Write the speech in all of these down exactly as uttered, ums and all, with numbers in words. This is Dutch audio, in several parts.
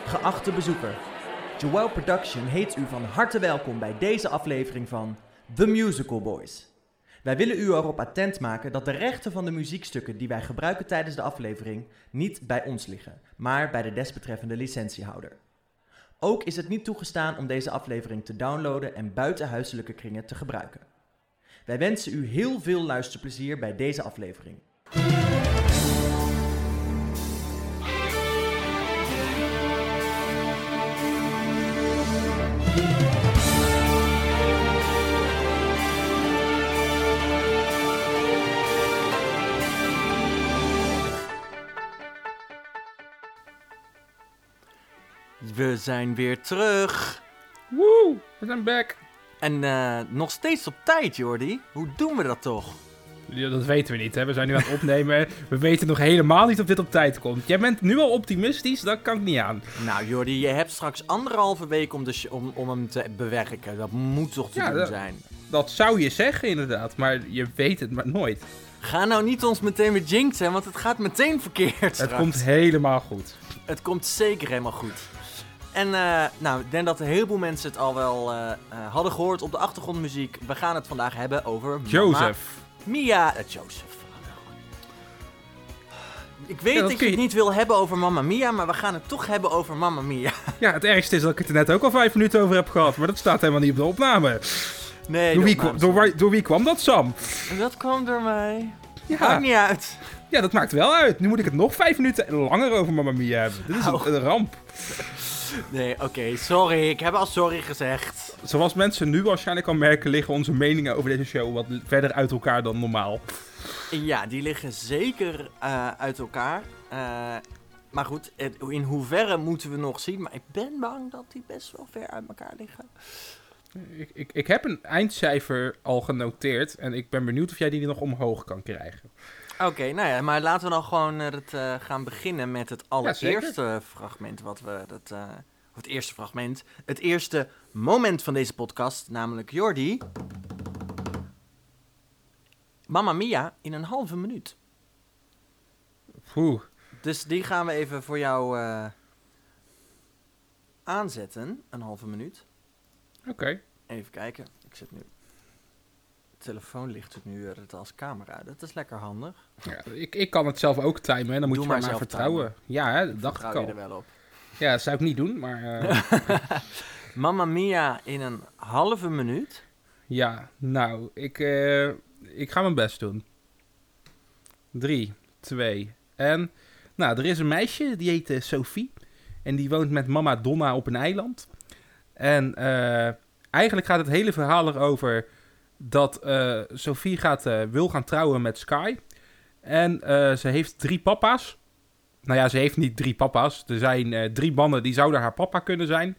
Geachte bezoeker, Joel Production heet u van harte welkom bij deze aflevering van The Musical Boys. Wij willen u erop attent maken dat de rechten van de muziekstukken die wij gebruiken tijdens de aflevering niet bij ons liggen, maar bij de desbetreffende licentiehouder. Ook is het niet toegestaan om deze aflevering te downloaden en buiten huiselijke kringen te gebruiken. Wij wensen u heel veel luisterplezier bij deze aflevering. We zijn weer terug. Woe, we zijn back. En uh, nog steeds op tijd, Jordi. Hoe doen we dat toch? Ja, dat weten we niet, hè. We zijn nu aan het opnemen. We weten nog helemaal niet of dit op tijd komt. Jij bent nu al optimistisch, dat kan ik niet aan. Nou, Jordi, je hebt straks anderhalve week om, de sh- om, om hem te bewerken. Dat moet toch te ja, doen dat, zijn? Dat zou je zeggen, inderdaad. Maar je weet het maar nooit. Ga nou niet ons meteen weer jinxen, want het gaat meteen verkeerd straks. Het komt helemaal goed. Het komt zeker helemaal goed. En uh, nou, ik denk dat een heleboel mensen het al wel uh, uh, hadden gehoord op de achtergrondmuziek. We gaan het vandaag hebben over Joseph. Mia. Uh, Joseph. Ik weet ja, dat ik je... het niet wil hebben over Mamma Mia, maar we gaan het toch hebben over Mamma Mia. Ja, het ergste is dat ik het er net ook al vijf minuten over heb gehad, maar dat staat helemaal niet op de opname. Nee, door, de wie, opname door, door wie kwam dat, Sam? Dat kwam door mij. Ja. Maakt niet uit. Ja, dat maakt wel uit. Nu moet ik het nog vijf minuten langer over Mamma Mia hebben. Dit is een, een ramp. Nee, oké, okay, sorry. Ik heb al sorry gezegd. Zoals mensen nu waarschijnlijk al merken, liggen onze meningen over deze show wat verder uit elkaar dan normaal. Ja, die liggen zeker uh, uit elkaar. Uh, maar goed, het, in hoeverre moeten we nog zien. Maar ik ben bang dat die best wel ver uit elkaar liggen. Ik, ik, ik heb een eindcijfer al genoteerd en ik ben benieuwd of jij die nog omhoog kan krijgen. Oké, okay, nou ja, maar laten we dan gewoon uh, het, uh, gaan beginnen met het allereerste ja, fragment wat we... Dat, uh, of het eerste fragment. Het eerste moment van deze podcast, namelijk Jordi. Mamma Mia in een halve minuut. Oeh. Dus die gaan we even voor jou uh, aanzetten, een halve minuut. Oké. Okay. Even kijken, ik zet nu... De telefoon ligt het nu het als camera. Dat is lekker handig. Ja, ik, ik kan het zelf ook timen en dan moet Doe je maar, maar vertrouwen. Timen. Ja, hè, dat dacht ik al. Je er wel op. Ja, dat zou ik niet doen, maar... Uh... Mamma Mia in een halve minuut? Ja, nou, ik, uh, ik ga mijn best doen. Drie, twee, en... Nou, er is een meisje, die heet uh, Sophie. En die woont met mama Donna op een eiland. En uh, eigenlijk gaat het hele verhaal erover... dat uh, Sophie gaat, uh, wil gaan trouwen met Sky. En uh, ze heeft drie papa's. Nou ja, ze heeft niet drie papa's. Er zijn uh, drie mannen die zouden haar papa kunnen zijn.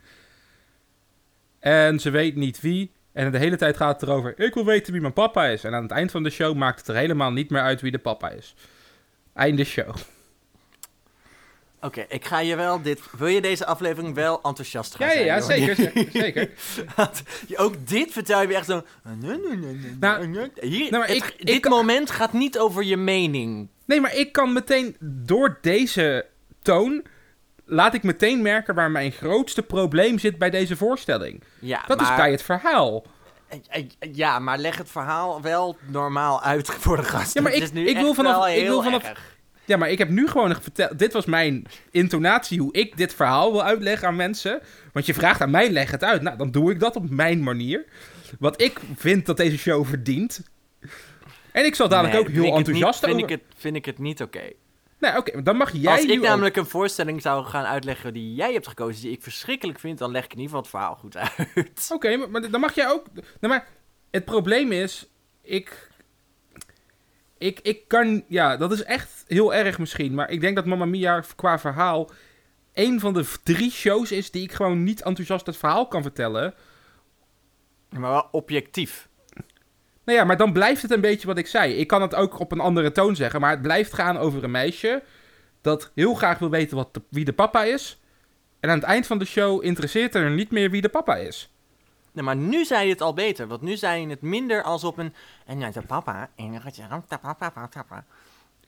En ze weet niet wie. En de hele tijd gaat het erover... ik wil weten wie mijn papa is. En aan het eind van de show maakt het er helemaal niet meer uit wie de papa is. Einde show. Oké, okay, ik ga je wel dit... Wil je deze aflevering wel enthousiast gaan ja, zijn? Ja, ja, zeker, zeker, zeker. Ook dit vertel je weer echt zo... Nou, Hier, nou, het, ik, dit ik, moment gaat niet over je mening. Nee, maar ik kan meteen... Door deze toon... laat ik meteen merken waar mijn grootste probleem zit bij deze voorstelling. Ja, dat maar... is bij het verhaal. Ja, maar leg het verhaal wel normaal uit voor de gasten. Ja, maar ik, het is nu ik wil vanaf... Ik wil vanaf erg. Ja, maar ik heb nu gewoon verteld... Dit was mijn intonatie, hoe ik dit verhaal wil uitleggen aan mensen. Want je vraagt aan mij, leg het uit. Nou, dan doe ik dat op mijn manier. Wat ik vind dat deze show verdient. En ik zal dadelijk nee, ook heel enthousiast niet, over... Vind ik het, vind ik het niet oké. Okay. Nee, oké, okay, dan mag jij... Als ik nu namelijk ook... een voorstelling zou gaan uitleggen die jij hebt gekozen... die ik verschrikkelijk vind, dan leg ik in ieder geval het verhaal goed uit. Oké, okay, maar, maar dan mag jij ook... Nou, maar het probleem is... Ik... Ik, ik kan... Ja, dat is echt heel erg misschien. Maar ik denk dat Mamma Mia qua verhaal... een van de drie shows is die ik gewoon niet enthousiast het verhaal kan vertellen. Maar wel objectief. Nou ja, maar dan blijft het een beetje wat ik zei. Ik kan het ook op een andere toon zeggen. Maar het blijft gaan over een meisje... dat heel graag wil weten wat de, wie de papa is. En aan het eind van de show interesseert er niet meer wie de papa is. Nee, maar nu zei je het al beter. Want nu zei je het minder als op een... En ja, de papa... En de papa, papa.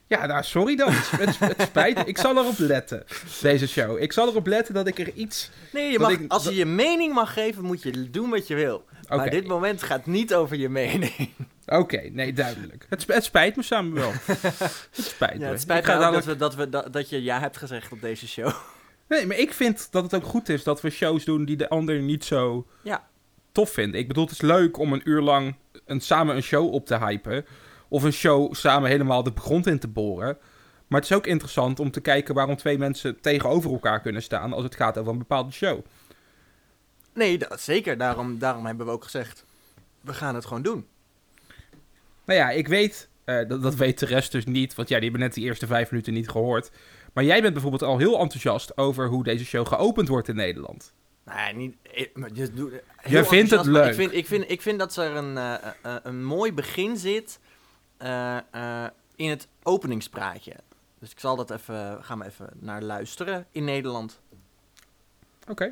Ja, nou, sorry dan. Het, het spijt me. Ik zal erop letten, deze show. Ik zal erop letten dat ik er iets... Nee, je mag, ik, als je je mening mag geven, moet je doen wat je wil. Okay. Maar dit moment gaat niet over je mening. Oké, okay, nee, duidelijk. Het, het spijt me, Samuel. Het spijt me. Ja, het spijt me ook dadelijk... dat, we, dat, we, dat, dat je ja hebt gezegd op deze show. Nee, maar ik vind dat het ook goed is dat we shows doen die de ander niet zo ja. tof vindt. Ik bedoel, het is leuk om een uur lang een, samen een show op te hypen. Of een show samen helemaal de grond in te boren. Maar het is ook interessant om te kijken waarom twee mensen tegenover elkaar kunnen staan als het gaat over een bepaalde show. Nee, dat, zeker. Daarom, daarom hebben we ook gezegd, we gaan het gewoon doen. Nou ja, ik weet, uh, dat, dat weet de rest dus niet, want ja, die hebben net die eerste vijf minuten niet gehoord. Maar jij bent bijvoorbeeld al heel enthousiast over hoe deze show geopend wordt in Nederland. Nee, niet... Je, je vindt het leuk. Ik vind, ik, vind, ik vind dat er een, uh, uh, een mooi begin zit uh, uh, in het openingspraatje. Dus ik zal dat even, gaan we even naar luisteren in Nederland. Oké. Okay.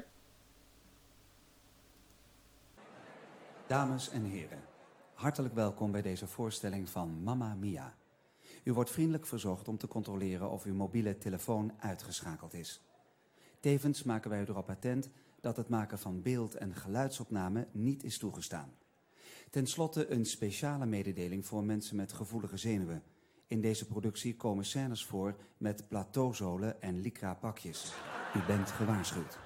Dames en heren, hartelijk welkom bij deze voorstelling van Mamma Mia. U wordt vriendelijk verzocht om te controleren of uw mobiele telefoon uitgeschakeld is. Tevens maken wij u erop attent dat het maken van beeld- en geluidsopname niet is toegestaan. Ten slotte een speciale mededeling voor mensen met gevoelige zenuwen. In deze productie komen scènes voor met plateauzolen en lycra pakjes. U bent gewaarschuwd.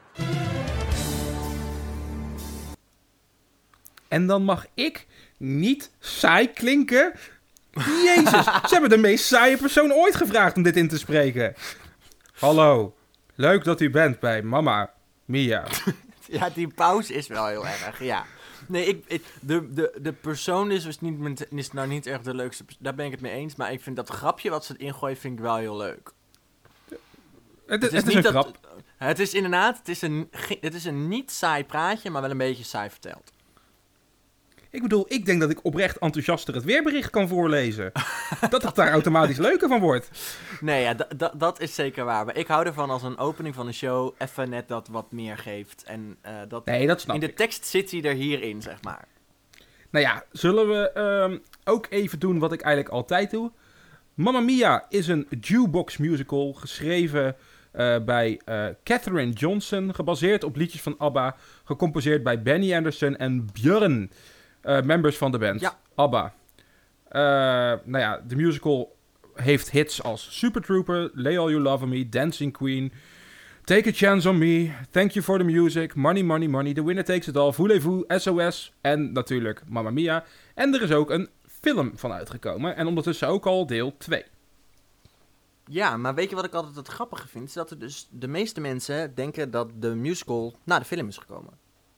En dan mag ik niet saai klinken? Jezus, ze hebben de meest saaie persoon ooit gevraagd om dit in te spreken. Hallo, leuk dat u bent bij Mamma Mia. Ja, die pauze is wel heel erg, ja. Nee, ik, ik, de, de, de persoon is, dus niet, is nou niet echt de leukste. Daar ben ik het mee eens. Maar ik vind dat grapje wat ze het ingooien, vind ik wel heel leuk. Het, het, het is, het is niet een dat, grap. Het is inderdaad, het is, een, het is een niet saai praatje, maar wel een beetje saai verteld. Ik bedoel, ik denk dat ik oprecht enthousiaster het weerbericht kan voorlezen. Dat het daar automatisch leuker van wordt. Nee, ja, d- d- dat is zeker waar. Maar ik hou ervan als een opening van een show even net dat wat meer geeft. En uh, dat, nee, dat snap in de ik. tekst zit hij er hierin, zeg maar. Nou ja, zullen we um, ook even doen wat ik eigenlijk altijd doe. Mamma Mia is een jukebox musical geschreven uh, bij uh, Catherine Johnson. Gebaseerd op liedjes van ABBA. Gecomposeerd bij Benny Andersson en Björn. Uh, members van de band, ja. ABBA. Uh, nou ja, de musical heeft hits als Super Trooper, Lay All You Love On Me, Dancing Queen, Take a Chance On Me, Thank You For The Music, Money, Money, Money, The Winner Takes It All, Voulez-Vous, S O S en natuurlijk Mamma Mia. En er is ook een film van uitgekomen en ondertussen ook al deel twee. Ja, maar weet je wat ik altijd het grappige vind? Is dat er dus de meeste mensen denken dat de musical na de film is gekomen.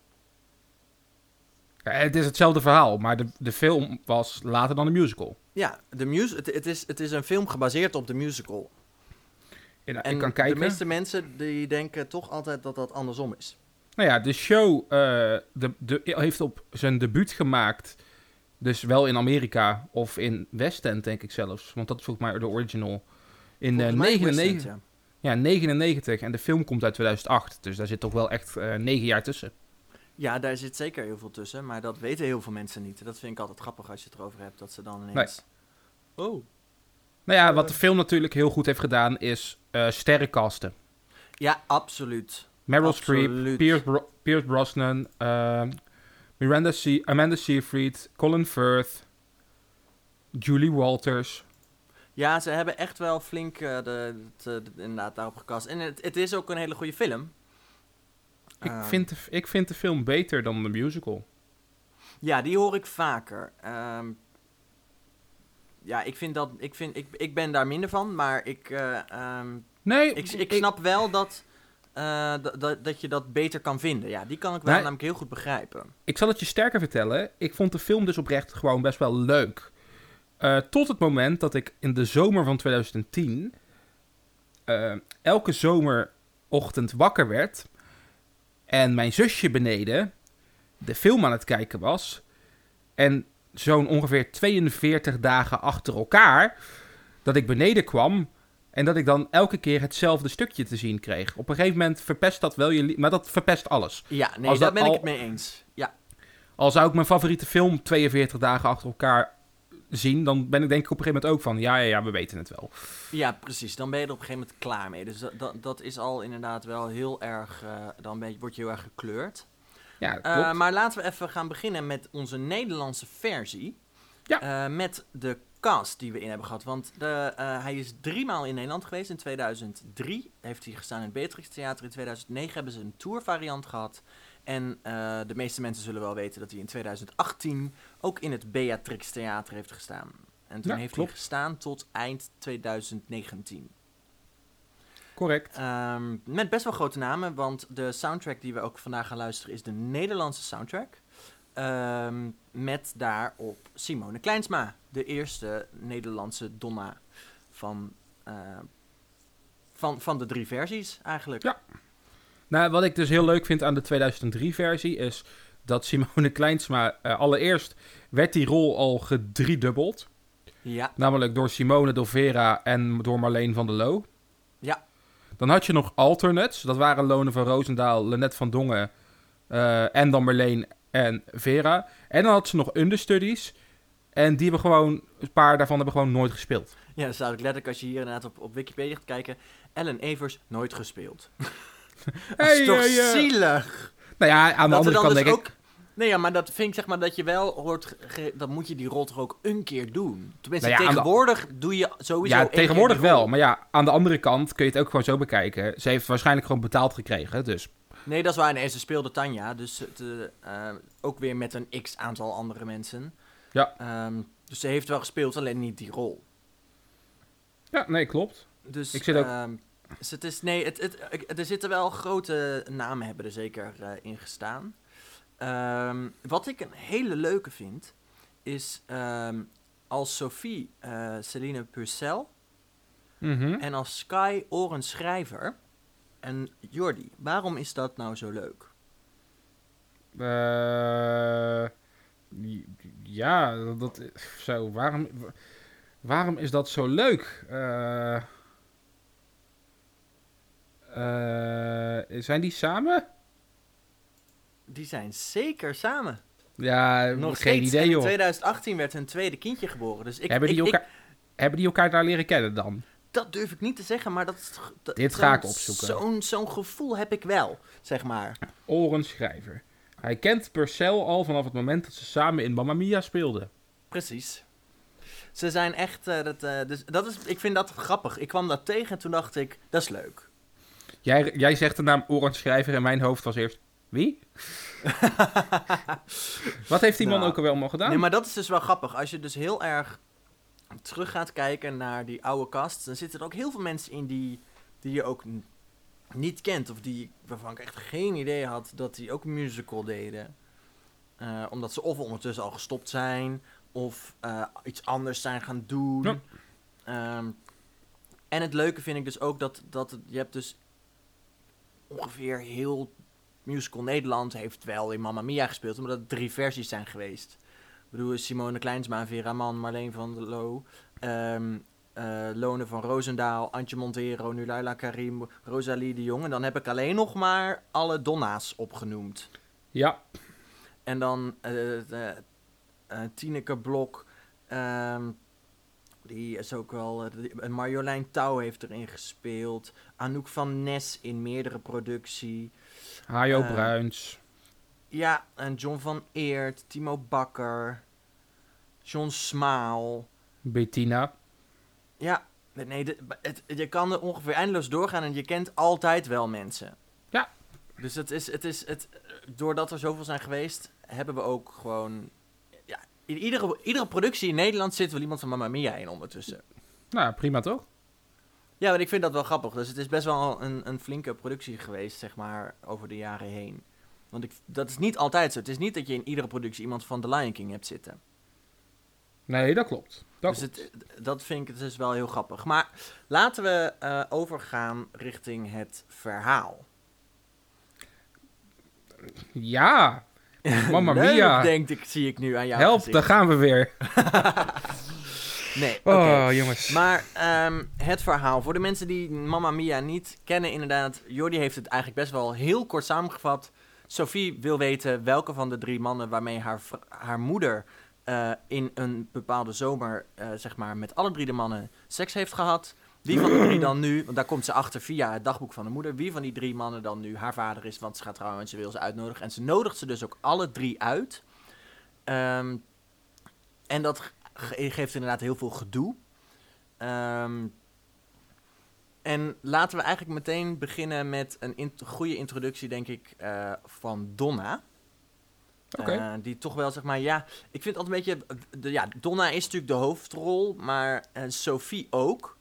Ja, het is hetzelfde verhaal, maar de, de film was later dan de musical. Ja, de mus- het, het, is, het is een film gebaseerd op de musical. En, en ik kan kijken. De meeste mensen die denken toch altijd dat dat andersom is. Nou ja, de show uh, de, de, heeft op zijn debuut gemaakt. Dus wel in Amerika of in West End, denk ik zelfs. Want dat is volgens mij de original. In uh, negenennegentig. End, ja. ja, negenennegentig. En de film komt uit tweeduizend acht. Dus daar zit toch wel echt uh, negen jaar tussen. Ja, daar zit zeker heel veel tussen. Maar dat weten heel veel mensen niet. Dat vind ik altijd grappig als je het erover hebt. Dat ze dan ineens... Nee. Oh. Nou ja, wat de film natuurlijk heel goed heeft gedaan is uh, sterrencasten. Ja, absoluut. Meryl Streep, Pierce, Bro- Pierce Brosnan, uh, Miranda C- Amanda Seyfried, Colin Firth, Julie Walters. Ja, ze hebben echt wel flink uh, de, de, de, inderdaad daarop gekast. En het, het is ook een hele goede film. Ik, uh, vind de, ik vind de film beter dan de musical. Ja, die hoor ik vaker. Um, ja, ik vind dat... Ik, vind, ik, ik ben daar minder van, maar ik... Uh, um, nee, ik, ik snap ik, wel dat... Uh, d- d- dat je dat beter kan vinden. Ja, die kan ik wel nee, namelijk heel goed begrijpen. Ik zal het je sterker vertellen. Ik vond de film dus oprecht gewoon best wel leuk. Uh, tot het moment dat ik in de zomer van twintig tien... Uh, elke zomerochtend wakker werd... en mijn zusje beneden de film aan het kijken was... en zo'n ongeveer tweeënveertig dagen achter elkaar... dat ik beneden kwam... en dat ik dan elke keer hetzelfde stukje te zien kreeg. Op een gegeven moment verpest dat wel je... Li- maar dat verpest alles. Ja, nee, daar ben al, ik het mee eens. Ja. Al zou ik mijn favoriete film tweeënveertig dagen achter elkaar zien, dan ben ik denk ik op een gegeven moment ook van, ja, ja, ja, we weten het wel. Ja, precies. Dan ben je er op een gegeven moment klaar mee. Dus dat, dat, dat is al inderdaad wel heel erg, uh, dan ben je, word je heel erg gekleurd. Ja, klopt. Uh, maar laten we even gaan beginnen met onze Nederlandse versie. Ja. Uh, met de cast die we in hebben gehad. Want de, uh, hij is drie maal in Nederland geweest. In tweeduizend drie heeft hij gestaan in het Beatrix Theater. In tweeduizend negen hebben ze een tourvariant gehad. En uh, de meeste mensen zullen wel weten dat hij in tweeduizend achttien ook in het Beatrix Theater heeft gestaan. En toen Ja, heeft klopt. hij gestaan tot eind tweeduizend negentien. Correct. Um, met best wel grote namen, want de soundtrack die we ook vandaag gaan luisteren is de Nederlandse soundtrack. Um, met daarop Simone Kleinsma, de eerste Nederlandse Donna van, uh, van, van de drie versies eigenlijk. Ja. Nou, wat ik dus heel leuk vind aan de tweeduizend drie versie is dat Simone Kleinsma, uh, allereerst werd die rol al gedriedubbeld. Ja. Namelijk door Simone, door Vera en door Marleen van der Loo. Ja. Dan had je nog alternates. Dat waren Lone van Roosendaal, Lennet van Dongen uh, en dan Marleen en Vera. En dan had ze nog understudies. En die hebben gewoon, een paar daarvan hebben gewoon nooit gespeeld. Ja, dat staat ook letterlijk als je hier inderdaad op, op Wikipedia gaat kijken. Ellen Evers, nooit gespeeld. Dat is Hey, toch hey, uh, zielig? Nou ja, aan de Dat er andere dan kant dus denk ook... ik... Nee, ja, maar dat vind ik zeg maar dat je wel hoort... Ge- dan moet je die rol toch ook een keer doen. Tenminste, Nou ja, aan de- tegenwoordig doe je sowieso Ja, één tegenwoordig keer die rol. wel. Maar ja, aan de andere kant kun je het ook gewoon zo bekijken. Ze heeft waarschijnlijk gewoon betaald gekregen, dus... Nee, dat is waar. Nee, ze speelde Tanja. Dus het, uh, uh, ook weer met een x-aantal andere mensen. Ja. Um, dus ze heeft wel gespeeld, alleen niet die rol. Ja, nee, klopt. Dus, Ik zit ook- um, dus het is... Nee, het, het, het, er zitten wel grote namen hebben er zeker uh, in gestaan. Um, wat ik een hele leuke vind, is um, als Sophie uh, Celine Purcell Mhm. en als Sky Oren Schrijver en Jordi. Waarom is dat nou zo leuk? Eh, ja, dat... Zo, waarom... Waarom is dat zo leuk? Eh... eh, zijn die samen? Die zijn zeker samen. Ja, Nog geen steeds. idee, En in joh. tweeduizend achttien werd hun tweede kindje geboren. Dus ik, hebben, die ik, elkaar, ik, hebben die elkaar daar leren kennen dan? dat durf ik niet te zeggen, maar dat, is- dat, Dit zo'n- ga ik opzoeken. Zo'n, zo'n gevoel heb ik wel, zeg maar. Oren Schrijver. Hij kent Purcell al vanaf het moment dat ze samen in Mamma Mia speelden. Precies. Ze zijn echt... Uh, dat, uh, dus dat is, ik vind dat grappig. Ik kwam dat tegen en toen dacht ik, dat is leuk. Jij, jij zegt de naam Oren Schrijver en mijn hoofd was eerst... Wie? Wat heeft die man Nou, ook alweer allemaal gedaan? Nee, maar dat is dus wel grappig. Als je dus heel erg terug gaat kijken naar die oude cast, dan zitten er ook heel veel mensen in die, die je ook n- niet kent. Of die, waarvan ik echt geen idee had dat die ook musical deden. Uh, omdat ze of ondertussen al gestopt zijn, of uh, iets anders zijn gaan doen. Ja. Um, en het leuke vind ik dus ook dat, dat het, je hebt dus ongeveer heel musical Nederland heeft wel in Mamma Mia gespeeld, omdat het drie versies zijn geweest. Ik bedoel, Simone Kleinsma, Vera Mann, Marleen van der Loo, um, uh, Lone van Roosendaal, Antje Montero, Nulaila Karim, Rosalie de Jong. En dan heb ik alleen nog maar alle Donna's opgenoemd. Ja. En dan uh, uh, uh, Tineke Blok, um, die is ook wel... Uh, die, Marjolein Touw heeft erin gespeeld. Anouk van Nes in meerdere producties. Hajo Uh, Bruins. Ja, en John van Eert, Timo Bakker, John Smaal. Bettina. Ja, nee, de, het, je kan er ongeveer eindeloos doorgaan en je kent altijd wel mensen. Ja. Dus het is, het is, het, doordat er zoveel zijn geweest, hebben we ook gewoon... Ja, in iedere, iedere productie in Nederland zit wel iemand van Mamma Mia in ondertussen. Nou, prima toch? Ja, maar ik vind dat wel grappig. Dus het is best wel een, een flinke productie geweest, zeg maar, over de jaren heen. Want ik, dat is niet altijd zo. Het is niet dat je in iedere productie iemand van The Lion King hebt zitten. Nee, dat klopt. Dat dus klopt. het, dat vind ik dus wel heel grappig. Maar laten we uh, overgaan richting het verhaal. Ja. Mamma Leuk, Mia. denk ik, zie ik nu aan jou. Help, daar gaan we weer. Nee, oké. Oh, jongens. Maar um, het verhaal. Voor de mensen die Mamma Mia niet kennen, inderdaad. Jordi heeft het eigenlijk best wel heel kort samengevat. Sophie wil weten welke van de drie mannen waarmee haar, haar moeder uh, in een bepaalde zomer, uh, zeg maar, met alle drie de mannen seks heeft gehad. Wie van de drie dan nu, want daar komt ze achter via het dagboek van de moeder, wie van die drie mannen dan nu haar vader is, want ze gaat trouwen en ze wil ze uitnodigen. En ze nodigt ze dus ook alle drie uit. Um, en dat ge- geeft inderdaad heel veel gedoe. Um, en laten we eigenlijk meteen beginnen met een in- goede introductie, denk ik, uh, van Donna. Oké. Okay. Uh, die toch wel, zeg maar, ja, ik vind altijd een beetje, de, ja, Donna is natuurlijk de hoofdrol, maar uh, Sophie ook.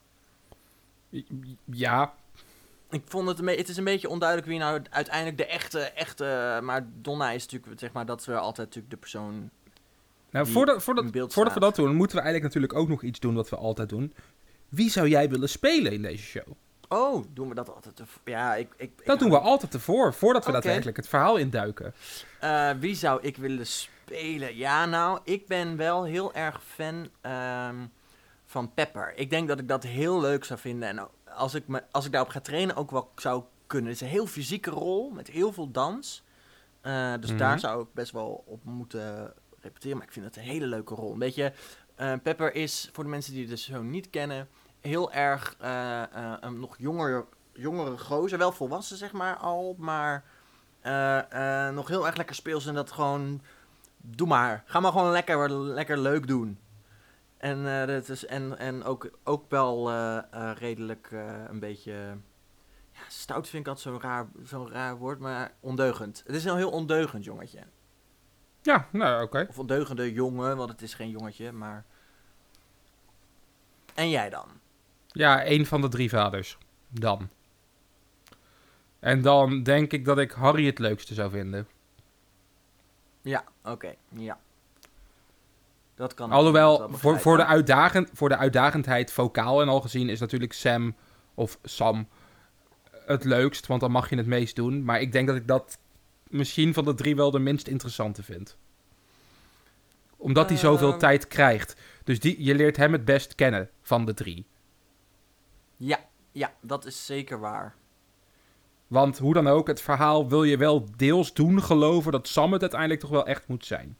Ja. Ik vond het een beetje, het is een beetje onduidelijk wie nou uiteindelijk de echte, echte, maar Donna is natuurlijk, zeg maar, dat is wel altijd natuurlijk de persoon. Nou, voordat, voordat, voordat we dat doen, moeten we eigenlijk natuurlijk ook nog iets doen wat we altijd doen. Wie zou jij willen spelen in deze show? Oh, doen we dat altijd? Te, ja, ik, ik, dat ik doen we altijd ervoor, voordat we okay. daadwerkelijk het verhaal induiken. Uh, wie zou ik willen spelen? Ja, nou, ik ben wel heel erg fan um, van Pepper. Ik denk dat ik dat heel leuk zou vinden. En als ik, me, als ik daarop ga trainen ook wel zou kunnen. Het is een heel fysieke rol met heel veel dans. Uh, dus mm-hmm. daar zou ik best wel op moeten repeteren. Maar ik vind het een hele leuke rol. Een beetje, uh, Pepper is, voor de mensen die de show niet kennen, heel erg uh, uh, een nog jonger, jongere gozer. Wel volwassen, zeg maar, al. Maar uh, uh, nog heel erg lekker speels. En dat gewoon, doe maar. Ga maar gewoon lekker, lekker leuk doen. En, uh, dat is, en, en ook, ook wel uh, uh, redelijk uh, een beetje... Ja, stout vind ik altijd zo'n raar, zo'n raar woord, maar ondeugend. Het is een heel ondeugend jongetje. Ja, nou oké. Okay. Of ondeugende jongen, want het is geen jongetje, maar... En jij dan? Ja, één van de drie vaders. Dan. En dan denk ik dat ik Harry het leukste zou vinden. Ja, oké. Okay, ja. Dat kan Alhoewel, voor, voor, de uitdagend, voor de uitdagendheid vocaal en al gezien is natuurlijk Sam of Sam het leukst, want dan mag je het meest doen. Maar ik denk dat ik dat misschien van de drie wel de minst interessante vind. Omdat hij uh, zoveel tijd krijgt. Dus die, je leert hem het best kennen van de drie. Ja, ja, dat is zeker waar. Want hoe dan ook, het verhaal wil je wel deels doen geloven dat Sam het uiteindelijk toch wel echt moet zijn.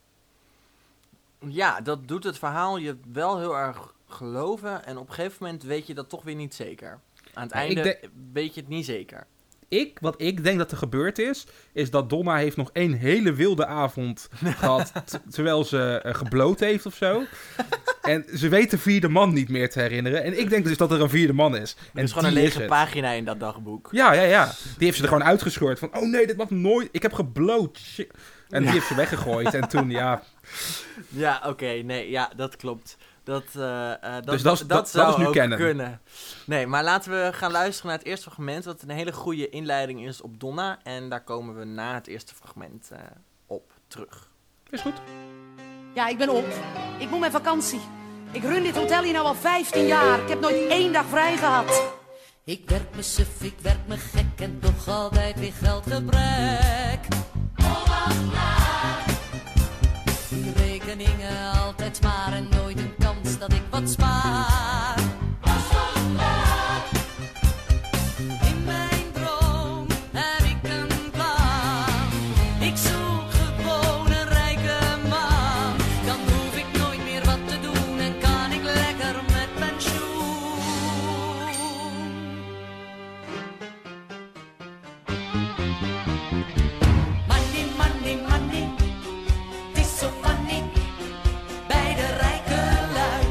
Ja, dat doet het verhaal je wel heel erg geloven. En op een gegeven moment weet je dat toch weer niet zeker. Aan het einde de- weet je het niet zeker. Ik, wat ik denk dat er gebeurd is, is dat Donna heeft nog één hele wilde avond gehad, t- terwijl ze uh, gebloot heeft of zo. En ze weet de vierde man niet meer te herinneren. En ik denk dus dat er een vierde man is. Er is gewoon een lege pagina in dat dagboek. Ja, ja, ja. Die heeft ze er gewoon uitgescheurd van, oh nee, dit mag nooit, ik heb gebloot. Shit. En die ja. heeft ze weggegooid en toen, ja... Ja, oké, okay, nee, ja, dat klopt. Dat, uh, uh, dat, dus dat, dat, dat zou dat is nu ook kennen. kunnen. Nee, maar laten we gaan luisteren naar het eerste fragment, wat een hele goede inleiding is op Donna. En daar komen we na het eerste fragment uh, op terug. Is goed. Ja, ik ben op. Ik moet mijn vakantie. Ik run dit hotel hier nou al vijftien jaar. Ik heb nooit één dag vrij gehad. Ik werk me suf, ik werk me gek en toch altijd weer geldgebrek. Die rekeningen altijd maar en nooit een kans dat ik wat spaar. In mijn droom heb ik een plan. Ik zoek gewoon een rijke man. Dan hoef ik nooit meer wat te doen en kan ik lekker met pensioen. Money, money, money. Het is zo funny bij de rijke lui.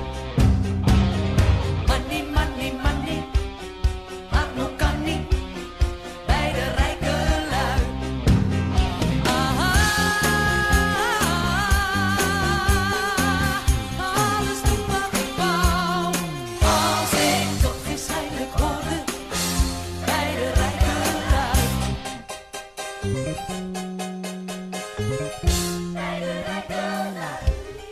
Money, money, money. Maar nog kan niet bij de rijke lui. Aha, alles doen wat ik wou. Als ik toch eens eindelijk hoorde bij de rijke lui. Bij de rijke lui.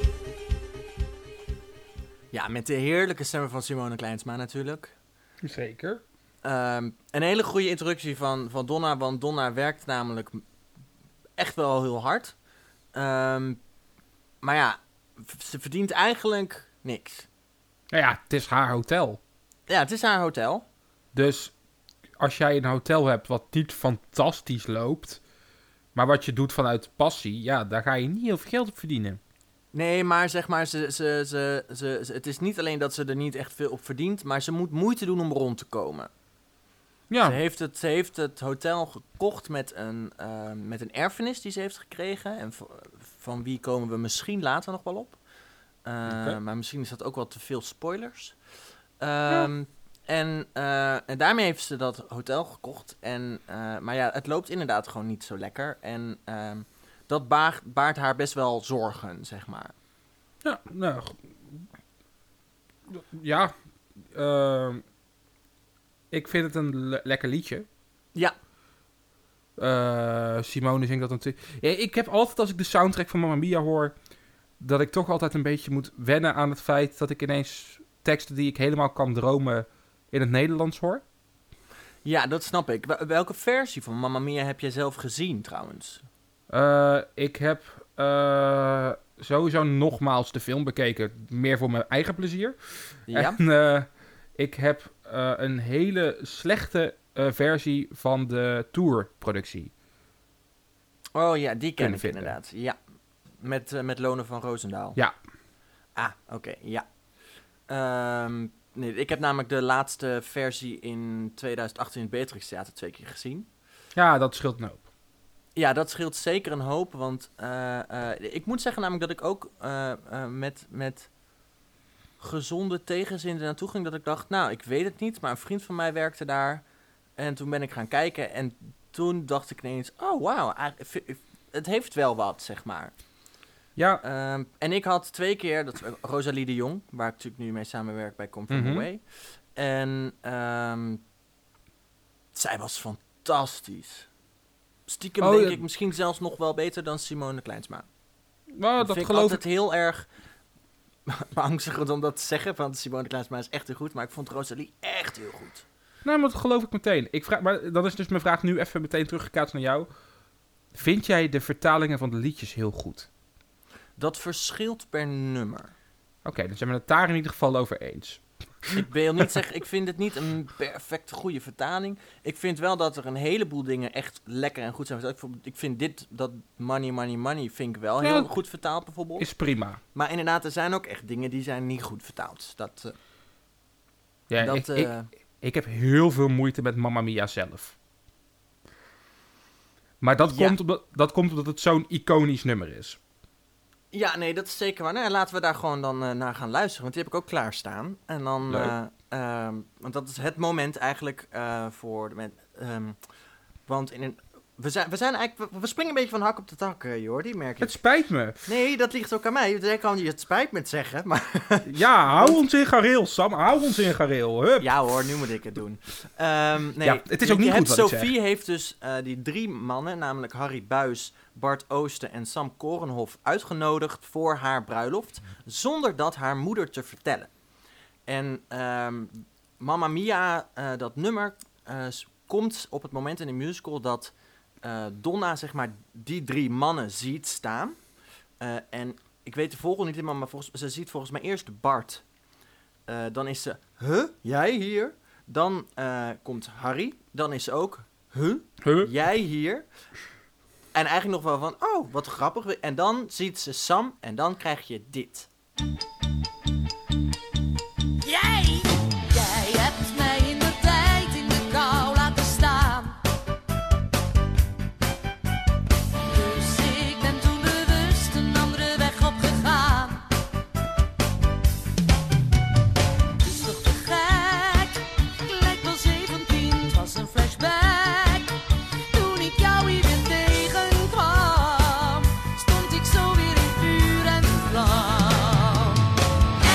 Ja, met de heerlijke stemmen van Simone Kleinsma natuurlijk. Zeker. Um, een hele goede introductie van, van Donna, want Donna werkt namelijk echt wel heel hard. Um, maar ja, v- ze verdient eigenlijk niks. Nou ja, het is haar hotel. Ja, het is haar hotel. Dus als jij een hotel hebt wat niet fantastisch loopt, maar wat je doet vanuit passie, ja, daar ga je niet heel veel geld op verdienen. Nee, maar zeg maar, ze, ze, ze, ze, ze, het is niet alleen dat ze er niet echt veel op verdient, maar ze moet moeite doen om rond te komen. Ja, Ze, heeft het, ze heeft het hotel gekocht met een, uh, met een erfenis die ze heeft gekregen. En v- van wie komen we misschien later nog wel op. Uh, Oké. Maar misschien is dat ook wel te veel spoilers. Um, en, uh, en daarmee heeft ze dat hotel gekocht. En, uh, maar ja, het loopt inderdaad gewoon niet zo lekker. En um, dat baart, baart haar best wel zorgen, zeg maar. ja, nou... g- Ja, ehm, ik vind het een le- lekker liedje. Ja, Eh, Simone zingt dat natuurlijk. Ja, ik heb altijd als ik de soundtrack van Mamma Mia hoor, dat ik toch altijd een beetje moet wennen aan het feit dat ik ineens teksten die ik helemaal kan dromen in het Nederlands hoor. ja, dat snap ik. Wel- Welke versie van Mamma Mia heb jij zelf gezien, trouwens? Eh, ik heb eh, sowieso nogmaals de film bekeken, meer voor mijn eigen plezier. Ja? En eh, ik heb eh, een hele slechte eh, versie van de tourproductie. Oh ja, die ken Kunnen ik vinden. inderdaad. Ja, met, uh, met Lone van Roosendaal. Ja. Ah, oké, okay, ja. Um, nee, ik heb namelijk de laatste versie in twintig achttien in het Beatrix Theater twee keer gezien. Ja, dat scheelt een hoop. Ja, dat scheelt zeker een hoop, want uh, uh, ik moet zeggen namelijk dat ik ook uh, uh, met, met gezonde tegenzin er naartoe ging. Dat ik dacht, nou, ik weet het niet, maar een vriend van mij werkte daar. En toen ben ik gaan kijken en toen dacht ik ineens, oh wauw, het heeft wel wat, zeg maar. Ja. Um, en ik had twee keer, dat Rosalie de Jong, waar ik natuurlijk nu mee samenwerk bij Come From Mhm. Away. En um, zij was fantastisch. Stiekem Oh, denk ja. ik misschien zelfs nog wel beter dan Simone Kleinsma. Nou, dat dat vind ik geloof altijd ik. heel erg beangstigend om dat te zeggen, want Simone Kleinsma is echt heel goed, maar ik vond Rosalie echt heel goed. Nou, maar dat geloof ik meteen. Ik vraag, maar dan is dus mijn vraag nu even meteen teruggekaatst naar jou. Vind jij de vertalingen van de liedjes heel goed? Dat verschilt per nummer. Oké, okay, dan zijn we het daar in ieder geval over eens. Ik wil niet zeggen, ik vind het niet een perfect goede vertaling. Ik vind wel dat er een heleboel dingen echt lekker en goed zijn vertaald. Ik vind dit, dat money, money, money, vind ik wel Ja, heel goed vertaald bijvoorbeeld. Is prima. Maar inderdaad, er zijn ook echt dingen die zijn niet goed vertaald. Dat, uh, Ja, dat, ik, uh, ik, ik heb heel veel moeite met Mamma Mia zelf. Maar dat, Ja. komt, omdat, dat komt omdat het zo'n iconisch nummer is. Ja, nee, dat is zeker waar. Nou, laten we daar gewoon dan uh, naar gaan luisteren, want die heb ik ook klaarstaan. En dan, uh, uh, want dat is het moment eigenlijk uh, voor de men, um, want in een, we zijn, we zijn eigenlijk, we, we springen een beetje van hak op de tak, uh, Jordi, merk je. Het spijt me. Nee, dat ligt ook aan mij. Jij kan je het spijt me het zeggen, maar... Ja, hou ons in gareel, Sam. Hou ons in gareel. Hup. Ja hoor, nu moet ik het doen. Um, nee, Ja, het is ook niet je goed hebt, wat ik Sophie zeg. heeft dus uh, die drie mannen, namelijk Harry Buys, Bart Oosten en Sam Korenhof, uitgenodigd voor haar bruiloft, zonder dat haar moeder te vertellen. En um, Mamma Mia, uh, dat nummer, uh, komt op het moment in de musical dat uh, Donna, zeg maar, die drie mannen ziet staan. Uh, en ik weet de volgende niet, maar volgens, ze ziet volgens mij eerst Bart. Uh, dan is ze, huh, jij hier? Dan uh, komt Harry. Dan is ze ook, huh, Huh? jij hier? En eigenlijk nog wel van, oh, wat grappig. En dan ziet ze Sam en dan krijg je dit. Jij, jij hebt mij in de tijd in de kou laten staan. Dus ik ben toen bewust een andere weg opgegaan. Het is toch te gek, ik lijk wel zeventien, het was een flashback. Toen ik jou hier weer tegenkwam, stond ik zo weer in vuur en vlam.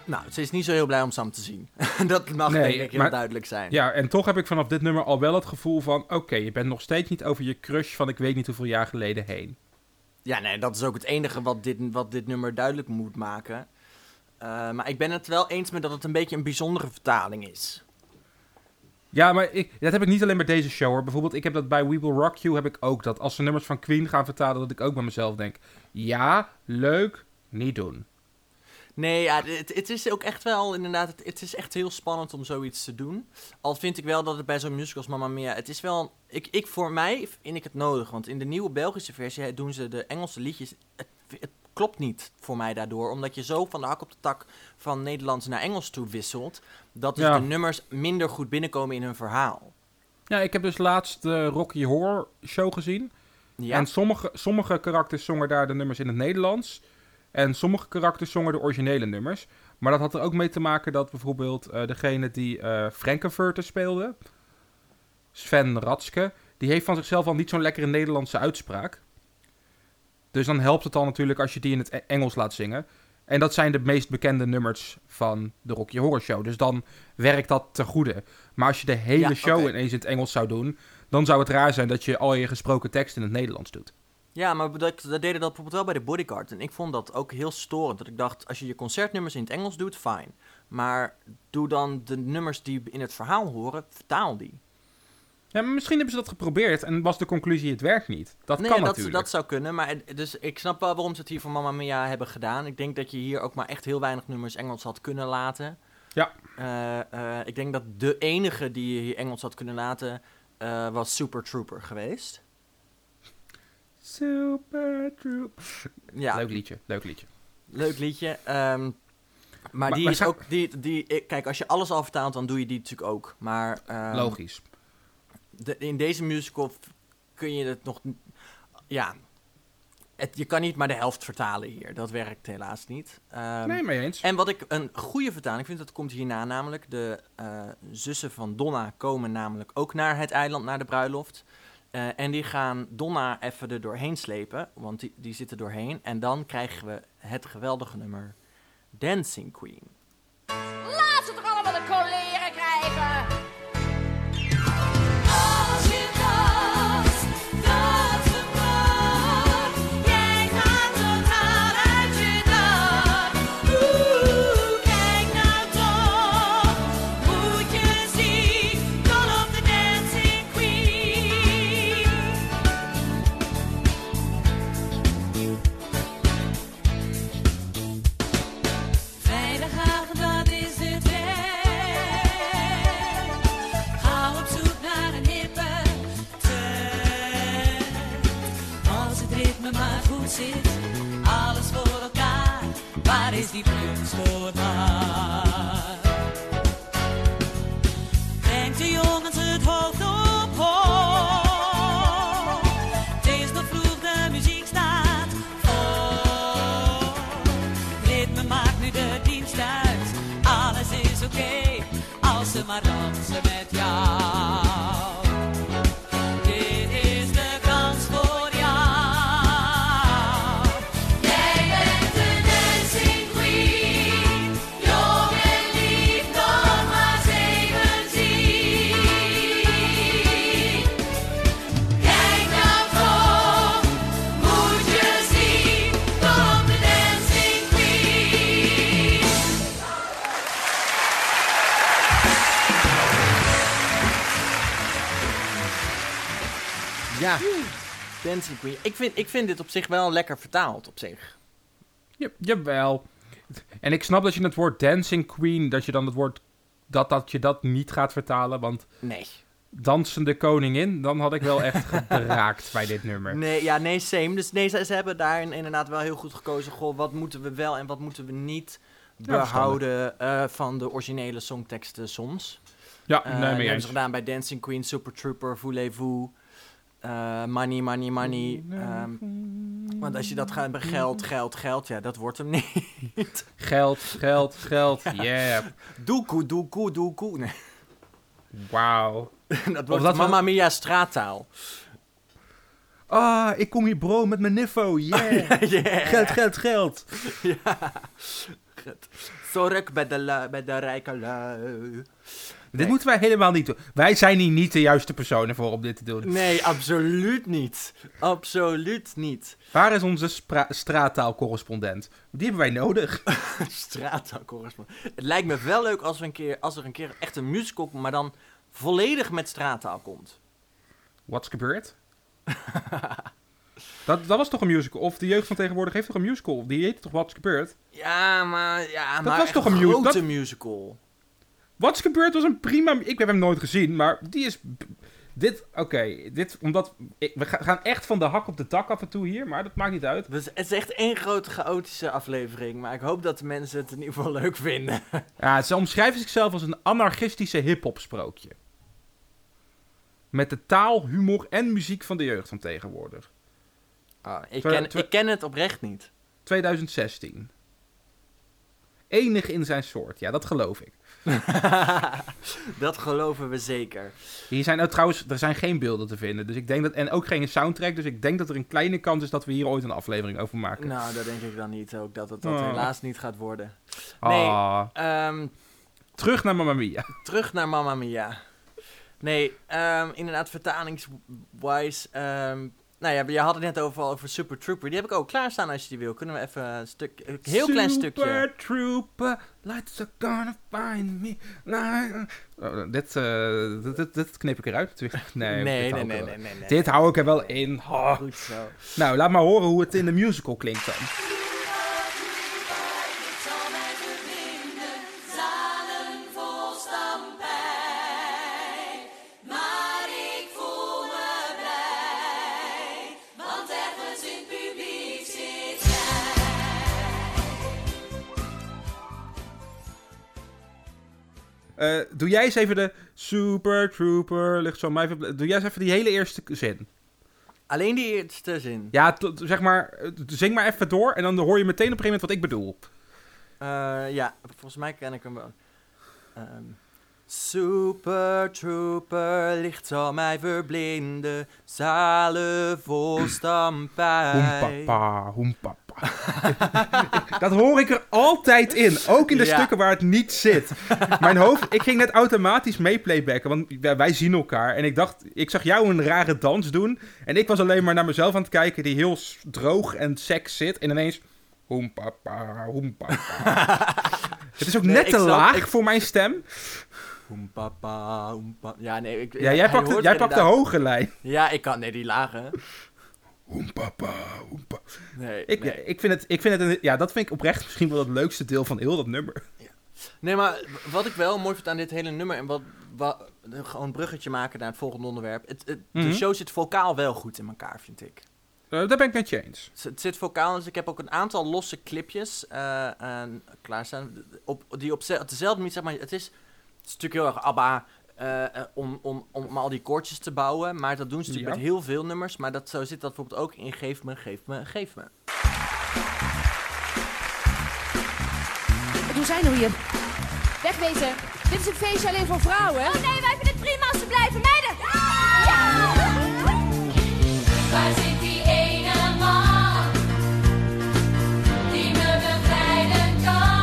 Nou, ze is niet zo heel blij om Sam te zien. Dat mag Nee, denk ik heel maar- duidelijk zijn. Ja, en toch heb ik vanaf dit nummer al wel het gevoel van... Oké, je bent nog steeds niet over je crush van ik weet niet hoeveel jaar geleden heen. Ja, nee, dat is ook het enige wat dit, wat dit nummer duidelijk moet maken. Uh, maar ik ben het wel eens met dat het een beetje een bijzondere vertaling is. Ja, maar ik, dat heb ik niet alleen bij deze show hoor. Bijvoorbeeld, ik heb dat bij We Will Rock You heb ik ook dat. Als ze nummers van Queen gaan vertalen, dat ik ook bij mezelf denk... Ja, leuk, niet doen. Nee, ja, het, het is ook echt wel inderdaad... Het, het is echt heel spannend om zoiets te doen. Al vind ik wel dat het bij zo'n musical als Mamma Mia... Het is wel... Ik, ik, voor mij vind ik het nodig. Want in de nieuwe Belgische versie doen ze de Engelse liedjes... Het, het klopt niet voor mij daardoor. Omdat je zo van de hak op de tak van Nederlands naar Engels toe wisselt... dat dus Ja. de nummers minder goed binnenkomen in hun verhaal. Ja, ik heb dus laatst de Rocky Horror Show gezien. Ja, En sommige, sommige karakters zongen daar de nummers in het Nederlands. En sommige karakters zongen de originele nummers. Maar dat had er ook mee te maken dat bijvoorbeeld uh, degene die uh, Frankenfurter speelde... Sven Ratske, die heeft van zichzelf al niet zo'n lekkere Nederlandse uitspraak. Dus dan helpt het al natuurlijk als je die in het Engels laat zingen. En dat zijn de meest bekende nummers van de Rocky Horror Show. Dus dan werkt dat ten goede. Maar als je de hele Ja, show oké. ineens in het Engels zou doen... dan zou het raar zijn dat je al je gesproken tekst in het Nederlands doet. ja, maar dat, dat deden dat bijvoorbeeld wel bij de Bodyguard. En ik vond dat ook heel storend. Dat ik dacht, als je je concertnummers in het Engels doet, fijn. Maar doe dan de nummers die in het verhaal horen, vertaal die. Ja, maar misschien hebben ze dat geprobeerd en was de conclusie het werkt niet. Dat nee, kan dat, natuurlijk. dat zou kunnen. Maar het- dus ik snap wel waarom ze het hier voor Mamma Mia hebben gedaan. Ik denk dat je hier ook maar echt heel weinig nummers Engels had kunnen laten. Ja. Eh, eh, ik denk dat de enige die je hier Engels had kunnen laten, eh, was Super Trooper geweest. Super true. Ja, Leuk liedje, leuk liedje. leuk liedje. Ehm, maar, Maar- die maar is zou- ook... Die, die, ik- kijk, als je alles al vertaalt, dan doe je die natuurlijk ook. Maar ehm, Logisch. de, in deze musical f- kun je het nog... n- Ja, het, je kan niet maar de helft vertalen hier. Dat werkt helaas niet. Ehm, Nee, mee eens. En wat ik een goede vertaling vind, dat komt hierna namelijk. De eh, zussen van Donna komen namelijk ook naar het eiland, naar de bruiloft. Eh, en die gaan Donna even er doorheen slepen, want die, die zitten doorheen. En dan krijgen we het geweldige nummer Dancing Queen. Laat ze toch allemaal de coleren krijgen. Als je danst, dat is een pracht. Jij gaat totaal uit je dak. Oeh, kijk nou toch, moet je zien, dol op de Dancing Queen. Vrijdagavond, dat is de trend. Ga op zoek naar een hippe trend. Als het ritme maar goed zit, alles voor elkaar. Waar is die plunksvoort maar? Brengt de jongens het hoofd op hoog. Het is nog vroeg, de muziek staat voor. Ritme maakt nu de dienst uit. Alles is oké, als ze maar dansen met jou. Dit is de kans voor jou. Jij bent de Dancing Queen. Jong en lief, nog maar zeventien. Kijk nou toch, moet je zien, dol op de Dancing Queen. Ja, Dancing Queen. Ik vind, ik vind dit op zich wel lekker vertaald op zich. Ja, jawel. En ik snap dat je het woord Dancing Queen, dat je dan het woord, dat, dat je dat niet gaat vertalen, want Nee. dansende koningin, dan had ik wel echt gebraakt bij dit nummer. Nee, ja, nee, same. Dus nee, ze, ze hebben daarin inderdaad wel heel goed gekozen. Goh, wat moeten we wel en wat moeten we niet behouden eh, van de originele songteksten soms. Ja, Eh, nee, dat mee hebben eens. ze gedaan bij Dancing Queen, Super Trooper, Voulez-vous, eh, Money, Money, Money. ehm, want als je dat gaat bij geld, geld, geld, ja, dat wordt hem niet. Geld, geld, geld, yeah. Doekoe, doekoe, doekoe. Nee, Wauw. dat wordt dat we- Mamma Mia straattaal. Ah, ik kom hier bro met mijn niffo, yeah. Yeah. Geld, geld, geld. Ja. het. Zorg bij de, lui- bij de rijke lui. Dit moeten wij helemaal niet doen. Wij zijn hier niet de juiste personen voor om dit te doen. Nee, absoluut niet. Absoluut niet. Waar is onze spra- straattaalcorrespondent? Die hebben wij nodig. Straattaalcorrespondent. Het lijkt me wel leuk als, we een keer, als er een keer echt een musical komt, maar dan volledig met straattaal komt. Wat is gebeurd? dat, dat was toch een musical? Of de jeugd van tegenwoordig heeft toch een musical? Die heet toch Wat is gebeurd? Ja, maar, ja, maar was echt toch een een mu- grote dat- musical. Wat is gebeurd was een prima... Ik heb hem nooit gezien, maar die is... Dit, oké, dit, omdat... Ik, we ga- gaan echt van de hak op de tak af en toe hier, maar dat maakt niet uit. Dus het is echt één grote chaotische aflevering, maar ik hoop dat de mensen het in ieder geval leuk vinden. Ja, ze omschrijven zichzelf als een anarchistische hip-hop sprookje. Met de taal, humor en muziek van de jeugd van tegenwoordig. Ah, ik, Twa- ken, twa- ik ken het oprecht niet. twintig zestien. Enig in zijn soort, ja, dat geloof ik. Dat geloven we zeker. Hier zijn ook trouwens, er zijn geen beelden te vinden, dus ik denk dat, en ook geen soundtrack, dus ik denk dat er een kleine kans is dat we hier ooit een aflevering over maken. Nou, dat denk ik dan niet ook, dat het dat Oh. helaas niet gaat worden. Nee, Ah, ehm, terug naar Mamma Mia. terug naar Mamma Mia. Nee, ehm, inderdaad, vertalingswise. ehm nou ja, je had het net over, over Super Trooper. Die heb ik ook klaarstaan als je die wil. Kunnen we even een stuk, een heel klein stukje. Super Trooper, lights are gonna find me. Like- Oh, dit, eh, dit, dit, dit knip ik eruit natuurlijk. Nee, nee, dit nee, hou nee, ik er nee, wel- nee, nee. Dit hou ik er wel in. Oh. Goed zo. Nou, laat maar horen hoe het in de musical klinkt dan. Zalen vol stampij, maar ik voel me blij, want ergens in het publiek zit jij. Eh, doe jij eens even de Super Trooper, ligt zo mij. Doe jij eens even die hele eerste zin. Alleen die eerste zin. Ja, t- zeg maar, eh, zing maar even door en dan hoor je meteen op een gegeven moment wat ik bedoel. Eh, ja, volgens mij ken ik hem wel. Ehm, Super Trooper, licht zal mij verblinden, zalen vol stampij. Hoempapa, hoempapa. Dat hoor ik er altijd in. Ook in de Ja. stukken waar het niet zit. Mijn hoofd, ik ging net automatisch mee playbacken, want wij, wij zien elkaar. En ik dacht, ik zag jou een rare dans doen. En ik was alleen maar naar mezelf aan het kijken, die heel s- droog en seks zit. En ineens, hoempapa, hoempapa. Het is ook Nee, net ik te snap- laag ik- voor mijn stem. Hoempapa, hoempa. Ja, nee, ik, Ja, jij hij pakt, de, hoort jij pakt de inderdaad- hoge lijn. Ja, ik kan, nee, die lage. Hoempapa, hoempa. Nee, Ik, nee. ik vind het, ik vind het een, ja, dat vind ik oprecht misschien wel het leukste deel van heel dat nummer. Nee, maar wat ik wel mooi vind aan dit hele nummer en wat, wat gewoon een bruggetje maken naar het volgende onderwerp. Het, het, Mhm. De show zit vocaal wel goed in elkaar, vind ik. Uh, daar ben ik met je eens. Het, het zit vocaal, dus ik heb ook een aantal losse clipjes uh, uh, klaarstaan. Op, die op, ze- op dezelfde manier, zeg maar, het is, het is natuurlijk heel erg ABBA uh, uh, om, om, om al die koortjes te bouwen. Maar dat doen ze natuurlijk Ja. met heel veel nummers. Maar dat, zo zit dat bijvoorbeeld ook in Geef me, geef me, geef me. Wat doen zij nou hier? Wegwezen. Dit is een feestje alleen voor vrouwen. Oh nee, wij vinden het prima als ze blijven. Meiden! Ja! Waar zit die ene man die me bevrijden kan?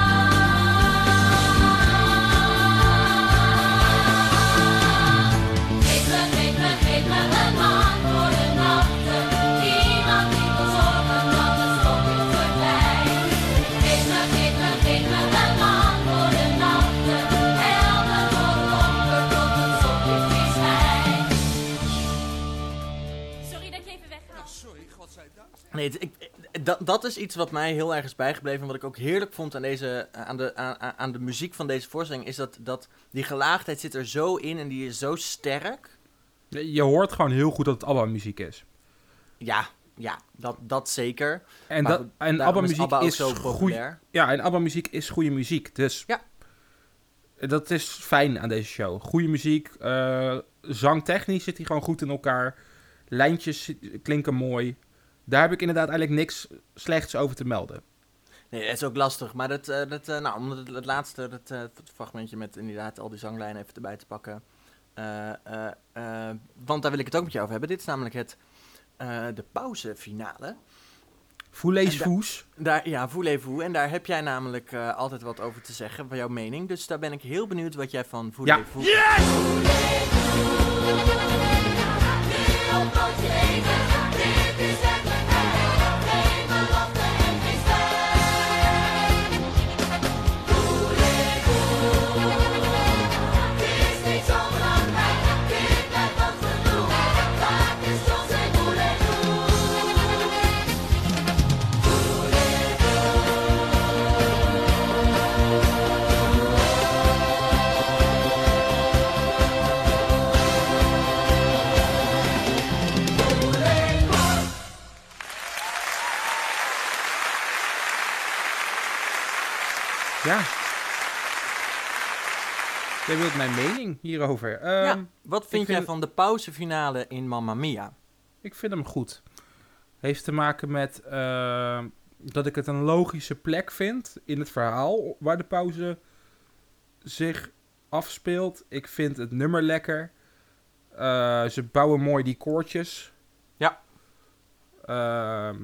Geef me, geef me, geef me een man voor de nachten. Iemand die wil zorgen dat de slot is voorbij. Geef me, geef me, geef me een man voor de nachten. Helder door donker tot het zonlicht weer schijnt. Sorry dat ik even wegga. Nee, het- ik, dat, dat is iets wat mij heel erg is bijgebleven. En wat ik ook heerlijk vond aan, deze, aan, de, aan, aan de muziek van deze voorstelling. Is dat, dat die gelaagdheid zit er zo in en die is zo sterk. Je hoort gewoon heel goed dat het ABBA-muziek is. Ja, ja dat, dat zeker. En, Maar dat, goed, en daarom ABBA-muziek ABBA ook is zo goeie, populair. ja, en ABBA-muziek is goede muziek. Dus Ja. dat is fijn aan deze show. Goede muziek, eh, zangtechnisch zit hij gewoon goed in elkaar. Lijntjes klinken mooi. Daar heb ik inderdaad eigenlijk niks slechts over te melden. Nee, dat is ook lastig. Maar dat, uh, dat, uh, nou, om het, het laatste dat, uh, het fragmentje met inderdaad al die zanglijnen even erbij te pakken. Uh, uh, uh, want daar wil ik het ook met jou over hebben. Dit is namelijk het, uh, de pauzefinale. Voulez-vous? Daar, ja, voulez-vous. En daar heb jij namelijk uh, altijd wat over te zeggen, van jouw mening. Dus daar ben ik heel benieuwd wat jij van voulez-vous... Ja. Ja. Jij wilt mijn mening hierover. Um, ja, wat vind jij vind... van de pauzefinale in Mamma Mia? Ik vind hem goed. Heeft te maken met uh, dat ik het een logische plek vind in het verhaal waar de pauze zich afspeelt. Ik vind het nummer lekker. Uh, ze bouwen mooi die koortjes. Ja. Uh,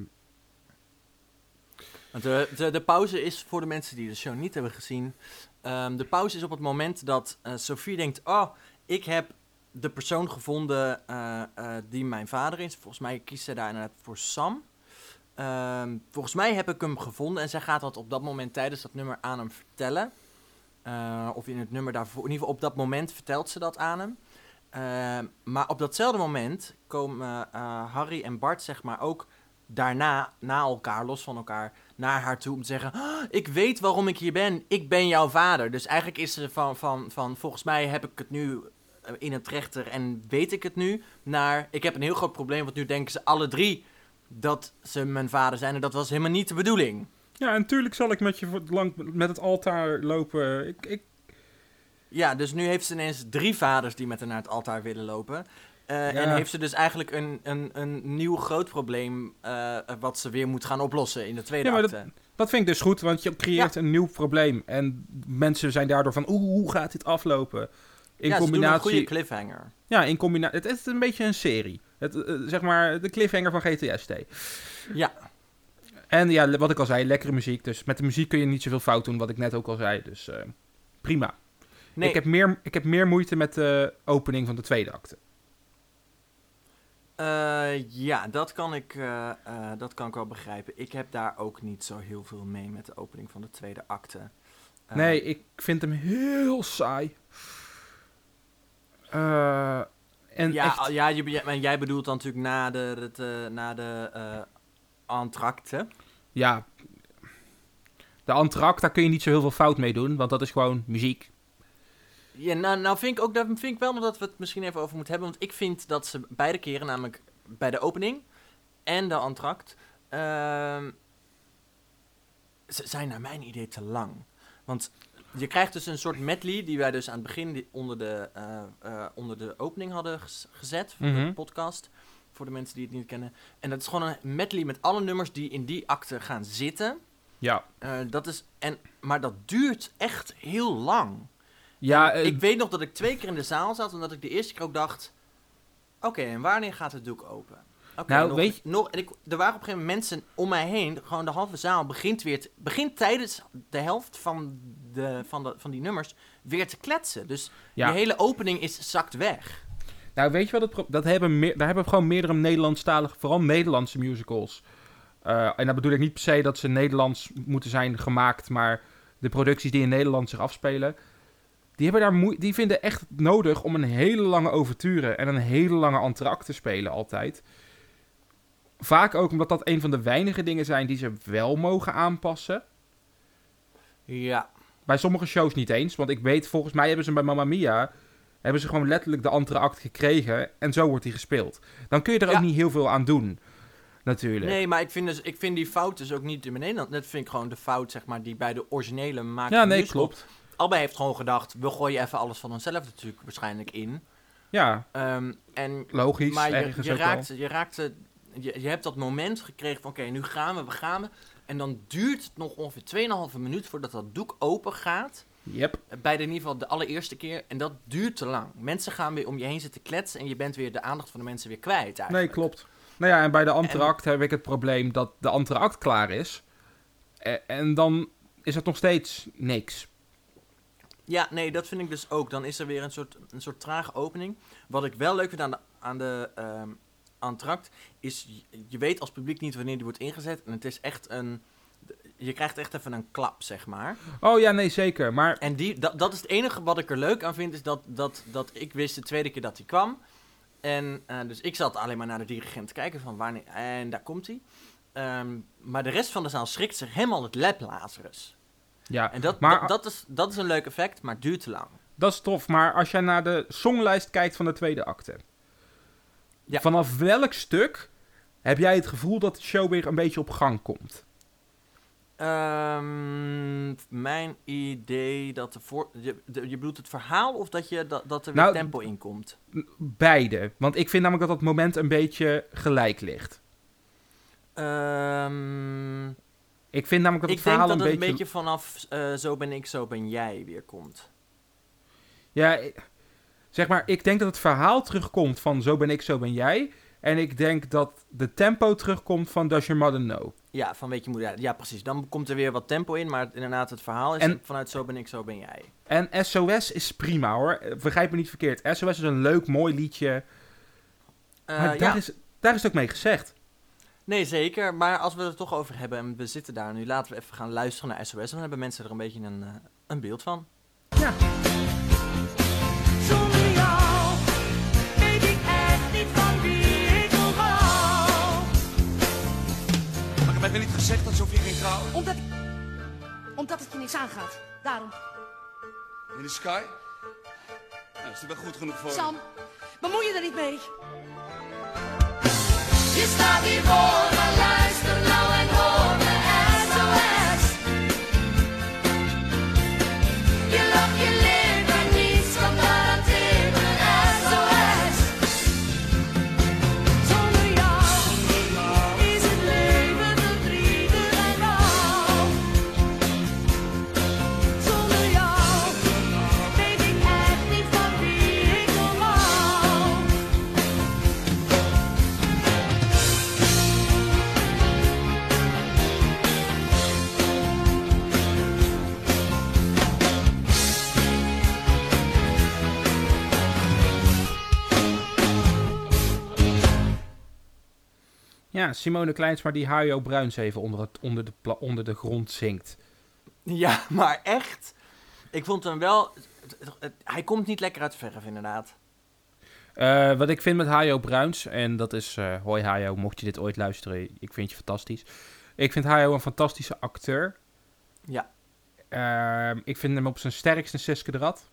Want de, de, de pauze is, voor de mensen die de show niet hebben gezien... Um, de pauze is op het moment dat uh, Sophie denkt... Oh, ik heb de persoon gevonden uh, uh, die mijn vader is. Volgens mij kiest zij daar inderdaad voor Sam. Um, volgens mij heb ik hem gevonden. En zij gaat dat op dat moment tijdens dat nummer aan hem vertellen. Uh, of in het nummer daarvoor. In ieder geval op dat moment vertelt ze dat aan hem. Uh, maar op datzelfde moment komen uh, Harry en Bart zeg maar ook... daarna, na elkaar, los van elkaar, naar haar toe om te zeggen... Oh, ik weet waarom ik hier ben, ik ben jouw vader. Dus eigenlijk is ze van, van, van volgens mij heb ik het nu in het rechter en weet ik het nu... naar, ik heb een heel groot probleem, want nu denken ze alle drie dat ze mijn vader zijn... en dat was helemaal niet de bedoeling. Ja, en natuurlijk zal ik met je lang met het altaar lopen. Ik, ik... Ja, dus nu heeft ze ineens drie vaders die met haar naar het altaar willen lopen... Uh, ja. En heeft ze dus eigenlijk een, een, een nieuw groot probleem... Uh, wat ze weer moet gaan oplossen in de tweede ja, maar acte. Dat, dat vind ik dus goed, want je creëert ja. een nieuw probleem. En mensen zijn daardoor van... Oeh, hoe gaat dit aflopen? In ja, combinatie... ze doen een goede cliffhanger. Ja, in combinatie... Het is een beetje een serie. Het, uh, zeg maar de cliffhanger van G T S T. Ja. En ja, wat ik al zei, lekkere muziek. Dus met de muziek kun je niet zoveel fout doen, wat ik net ook al zei. Dus uh, prima. Nee. Ik, heb meer, ik heb meer moeite met de opening van de tweede acte. Uh, ja, dat kan, ik, uh, uh, dat kan ik wel begrijpen. Ik heb daar ook niet zo heel veel mee met de opening van de tweede acte. Uh, nee, ik vind hem heel saai. Uh, en ja, echt... ja je, maar jij bedoelt dan natuurlijk na de, het, uh, na de uh, entracte. Ja, de entracte, daar kun je niet zo heel veel fout mee doen, want dat is gewoon muziek. Ja, nou, nou vind ik ook, dat vind ik wel nog dat we het misschien even over moeten hebben. Want ik vind dat ze beide keren, namelijk bij de opening en de entract, uh, ze zijn naar mijn idee te lang. Want je krijgt dus een soort medley die wij dus aan het begin onder de, uh, uh, onder de opening hadden gezet van mm-hmm. de podcast. Voor de mensen die het niet kennen. En dat is gewoon een medley met alle nummers die in die acte gaan zitten. Ja. Uh, dat is, en, maar dat duurt echt heel lang. Ja, uh, ik weet nog dat ik twee keer in de zaal zat, omdat ik de eerste keer ook dacht... Oké, okay, en wanneer gaat het doek open? Okay, nou, nog, weet je... nog, en ik, er waren op een gegeven moment mensen om mij heen, gewoon de halve zaal begint weer... Te, begint tijdens de helft van, de, van, de, van die nummers weer te kletsen. Dus ja. De hele opening is zakt weg. Nou, weet je wat het pro- dat hebben meer, daar hebben gewoon meerdere Nederlandstalige, vooral Nederlandse musicals. Uh, en dat bedoel ik niet per se dat ze Nederlands moeten zijn gemaakt, maar de producties die in Nederland zich afspelen... Die, hebben daar moe- die vinden echt nodig om een hele lange ouverture en een hele lange entracte te spelen altijd. Vaak ook omdat dat een van de weinige dingen zijn die ze wel mogen aanpassen. Ja. Bij sommige shows niet eens, want ik weet, volgens mij hebben ze bij Mamma Mia... hebben ze gewoon letterlijk de entracte gekregen en zo wordt die gespeeld. Dan kun je er ja. ook niet heel veel aan doen, natuurlijk. Nee, maar ik vind, dus, ik vind die fout dus ook niet in Nederland. Dat vind ik gewoon de fout, zeg maar, die bij de originele maakt. Ja, nee, klopt. Albei heeft gewoon gedacht, we gooien even alles van onszelf natuurlijk waarschijnlijk in. Ja, um, en, logisch, maar je, ergens je ook raakt, wel. Je, raakte, je, je hebt dat moment gekregen van, oké, okay, nu gaan we, we gaan we. En dan duurt het nog ongeveer twee komma vijf minuut voordat dat doek open gaat. Yep. Bij de, in ieder geval de allereerste keer. En dat duurt te lang. Mensen gaan weer om je heen zitten kletsen en je bent weer de aandacht van de mensen weer kwijt eigenlijk. Nee, klopt. Nou ja, en bij de entracte heb ik het probleem dat de entracte klaar is. E- en dan is het nog steeds niks. Ja, nee, dat vind ik dus ook. Dan is er weer een soort, een soort trage opening. Wat ik wel leuk vind aan de, aan de ehm, entracte is, je, je weet als publiek niet wanneer die wordt ingezet. En het is echt een, je krijgt echt even een klap, zeg maar. Oh ja, nee, zeker. Maar En die, dat, dat is het enige wat ik er leuk aan vind, is dat, dat, dat ik wist de tweede keer dat hij kwam. En uh, dus ik zat alleen maar naar de dirigent te kijken van wanneer, en daar komt hij. Um, maar de rest van de zaal schrikt zich helemaal het lep Lazarus. ja, En dat, maar, dat, dat, is, dat is een leuk effect, maar het duurt te lang. dat is tof. Maar als jij naar de songlijst kijkt van de tweede acte. Ja. Vanaf welk stuk heb jij het gevoel dat de show weer een beetje op gang komt? Um, mijn idee dat de voor, je, de, je bedoelt het verhaal of dat, je, dat, dat er weer Nou, tempo in komt? Beide. Want ik vind namelijk dat dat moment een beetje gelijk ligt. Um, Ik vind namelijk dat ik het denk verhaal dat het een een beetje... beetje vanaf uh, Zo ben ik, zo ben jij weer komt. Ja, ik- zeg maar, ik denk dat het verhaal terugkomt van Zo ben ik, zo ben jij. En ik denk dat de tempo terugkomt van Does Your Mother Know. Ja, van weet je moeder. Ja, precies. Dan komt er weer wat tempo in, maar inderdaad het verhaal is En- vanuit Zo ben ik, zo ben jij. En S O S is prima hoor. Begrijp me niet verkeerd. S O S is een leuk, mooi liedje. Uh, Maar daar, ja, is, daar is het ook mee gezegd. nee zeker. Maar als we het er toch over hebben en we zitten daar nu, laten we even gaan luisteren naar S O S. Dan hebben mensen er een beetje een, uh, een beeld van. Ja. Zonder jou weet ik echt niet van wie ik nog hou. Maar ik heb net niet gezegd dat Sofie ging trouwen. Omdat, omdat het je niks aangaat. Daarom. In de sky? Nou, is die wel goed genoeg voor je? Sam, bemoei je er niet mee. Je staat hier voor me, luister nou en hoor me S O S. Je lacht, je leert, maar niets kan garanderen S O S. Zonder jou is het leven verdrietig en rauw. Zonder jou weet ik echt niet van wie ik nog hou. Ja, Simone Kleinsma die Hajo Bruins even onder, het, onder, de, pla- onder de grond zingt. Ja, maar echt. Ik vond hem wel... het- het- het- hij komt niet lekker uit de verf, inderdaad. Eh, wat ik vind met Hajo Bruins, en dat is... eh hoi Hajo, mocht je dit ooit luisteren, ik vind je fantastisch. Ik vind Hajo een fantastische acteur. Ja. Ehm, ik vind hem op zijn sterkste Siske de Rad.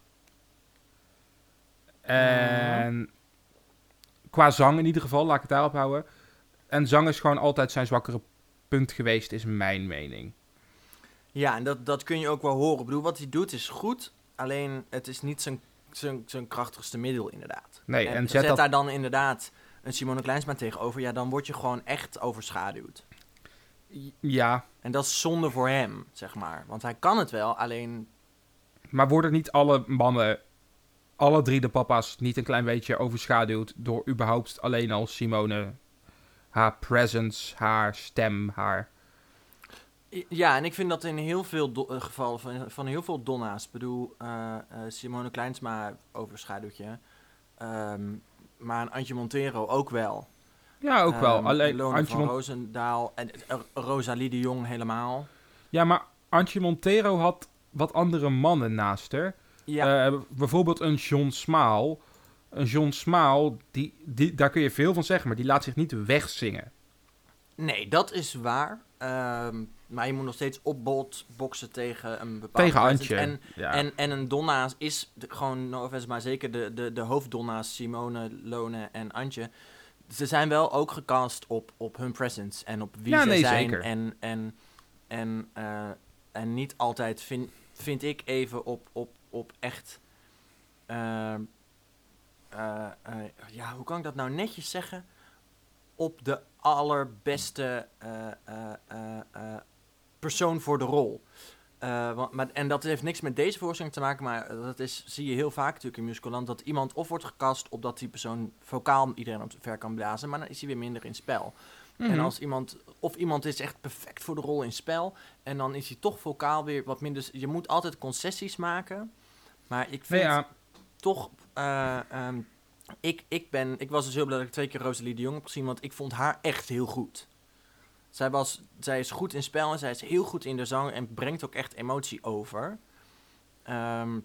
En qua zang in ieder geval, laat ik het daarop houden. En zang is gewoon altijd zijn zwakkere punt geweest, is mijn mening. Ja, en dat, dat kun je ook wel horen. Ik bedoel, wat hij doet is goed. Alleen, het is niet zijn, zijn, zijn krachtigste middel, inderdaad. Nee, en, en zet, zet dat- daar dan inderdaad een Simone Kleinsma tegenover. Ja, dan word je gewoon echt overschaduwd. Ja, En dat is zonde voor hem, zeg maar. Want hij kan het wel, alleen... maar worden niet alle mannen, alle drie de papa's, niet een klein beetje overschaduwd door überhaupt alleen al Simone, haar presence, haar stem, haar... Ja, en ik vind dat in heel veel do- eh, gevallen van, van heel veel donna's. Ik bedoel, eh, eh, Simone Kleinsma overschaduwt je. Ehm, maar een Antje Montero ook wel. Ja, ook wel. Ehm, Alleen Lone Antje van Mon- Roosendaal en uh, Rosalie de Jong helemaal. Ja, maar Antje Montero had wat andere mannen naast haar. Ja, Eh, bijvoorbeeld een John Smaal. Een John Smaal, die, die, daar kun je veel van zeggen, maar die laat zich niet wegzingen. nee, dat is waar. Ehm, maar je moet nog steeds opbot boksen tegen een bepaalde... Tegen presence. Antje. En, ja. en, en een Donna is de- gewoon, no offense, maar zeker de, de, de hoofddonna's, Simone, Lone en Antje. Ze zijn wel ook gecast op, op hun presence en op wie Ja, ze nee, zijn. zeker. En, en, en, eh, en niet altijd, vind, vind ik, even op, op, op echt... ehm, eh, eh, ja, hoe kan ik dat nou netjes zeggen? Op de allerbeste eh, eh, eh, eh, persoon voor de rol. Uh, want, maar, en dat heeft niks met deze voorstelling te maken, maar dat is, zie je heel vaak natuurlijk in Musicaland, dat iemand of wordt gecast opdat die persoon vocaal iedereen op ver kan blazen, maar dan is hij weer minder in spel. Mm-hmm. En als iemand, of iemand is echt perfect voor de rol in spel, en dan is hij toch vocaal weer wat minder. Je moet altijd concessies maken, maar ik vind ja. toch, uh, um, ik, ik, ben, ik was dus heel blij dat ik twee keer Rosalie de Jong heb gezien, want ik vond haar echt heel goed. Zij, was, zij is goed in spel en zij is heel goed in de zang en brengt ook echt emotie over. Um,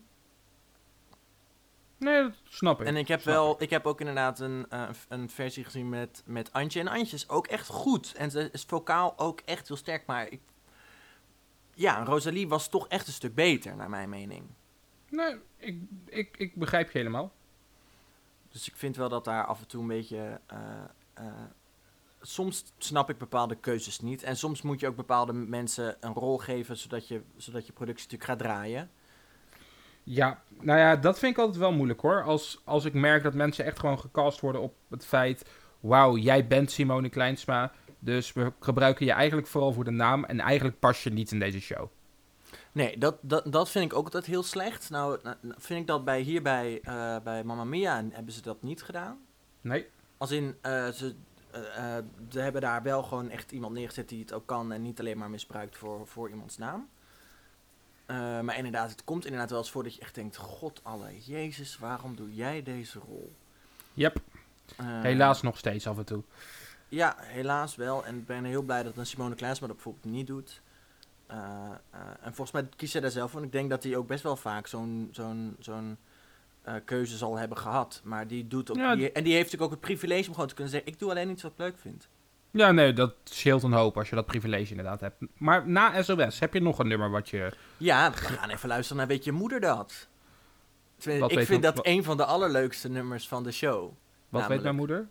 nee, dat snap ik. En ik heb snap wel, ik. ik heb ook inderdaad een, uh, een versie gezien met, met Antje. En Antje is ook echt goed. En ze is vocaal ook echt heel sterk. Maar ik, ja, Rosalie was toch echt een stuk beter, naar mijn mening. Nee, ik, ik, ik begrijp je helemaal. Dus ik vind wel dat daar af en toe een beetje... Uh, uh, soms snap ik bepaalde keuzes niet. En soms moet je ook bepaalde mensen een rol geven, zodat je, zodat je productie natuurlijk gaat draaien. Ja, nou ja, dat vind ik altijd wel moeilijk hoor. Als, als ik merk dat mensen echt gewoon gecast worden op het feit... Wauw, jij bent Simone Kleinsma, dus we gebruiken je eigenlijk vooral voor de naam... en eigenlijk pas je niet in deze show. Nee, dat, dat, dat vind ik ook altijd heel slecht. Nou, nou vind ik dat bij hierbij uh, bij Mamma Mia hebben ze dat niet gedaan. Nee. Als in, uh, ze, uh, uh, ze hebben daar wel gewoon echt iemand neergezet die het ook kan... en niet alleen maar misbruikt voor, voor iemands naam. Uh, maar inderdaad, het komt inderdaad wel eens voor dat je echt denkt... God alle Jezus, waarom doe jij deze rol? Yep. Uh, helaas nog steeds af en toe. Ja, helaas wel. En ik ben heel blij dat een Simone Kleinsma dat bijvoorbeeld niet doet. Uh, uh, en volgens mij kiest zij daar zelf voor. En ik denk dat hij ook best wel vaak zo'n, zo'n, zo'n uh, keuze zal hebben gehad. Maar die doet ook... Ja, die, en die heeft natuurlijk ook het privilege om gewoon te kunnen zeggen... ik doe alleen iets wat ik leuk vind. Ja, nee, dat scheelt een hoop als je dat privilege inderdaad hebt. Maar na S O S, heb je nog een nummer wat je... Ja, we gaan even luisteren naar Weet je moeder dat? Wat ik vind dat wat... een van de allerleukste nummers van de show. Wat namelijk... weet mijn moeder?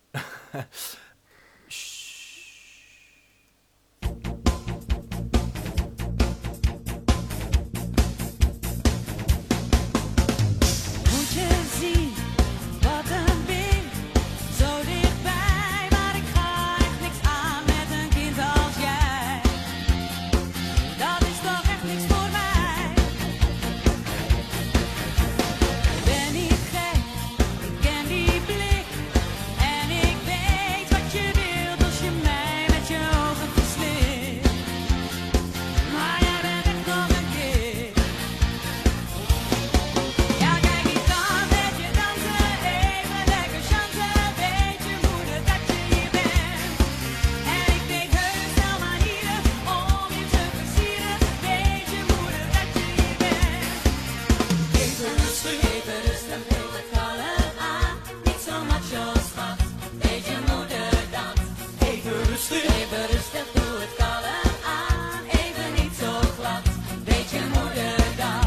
Moet je zien wat een ding, zo dichtbij, maar ik ga echt niks aan met een kind als jij. Dat is toch echt niks voor mij. Ik ben niet gek, ik ken die blik en ik weet wat je wilt als je mij met je ogen verslikt. Maar jij bent echt nog een keer. Ja, kijk, ik kan met je dansen, even lekker chansen. Weet je moeder dat je hier bent? En ik weet heus wel manieren om je te versieren. Weet je moeder dat je hier bent? Even rustig, even rustig, heel het kalm aan. Niet zo macho schat, weet je moeder dat? Even rustig, even rustig, doe het kalm aan. Even niet zo glad, weet je moeder dat?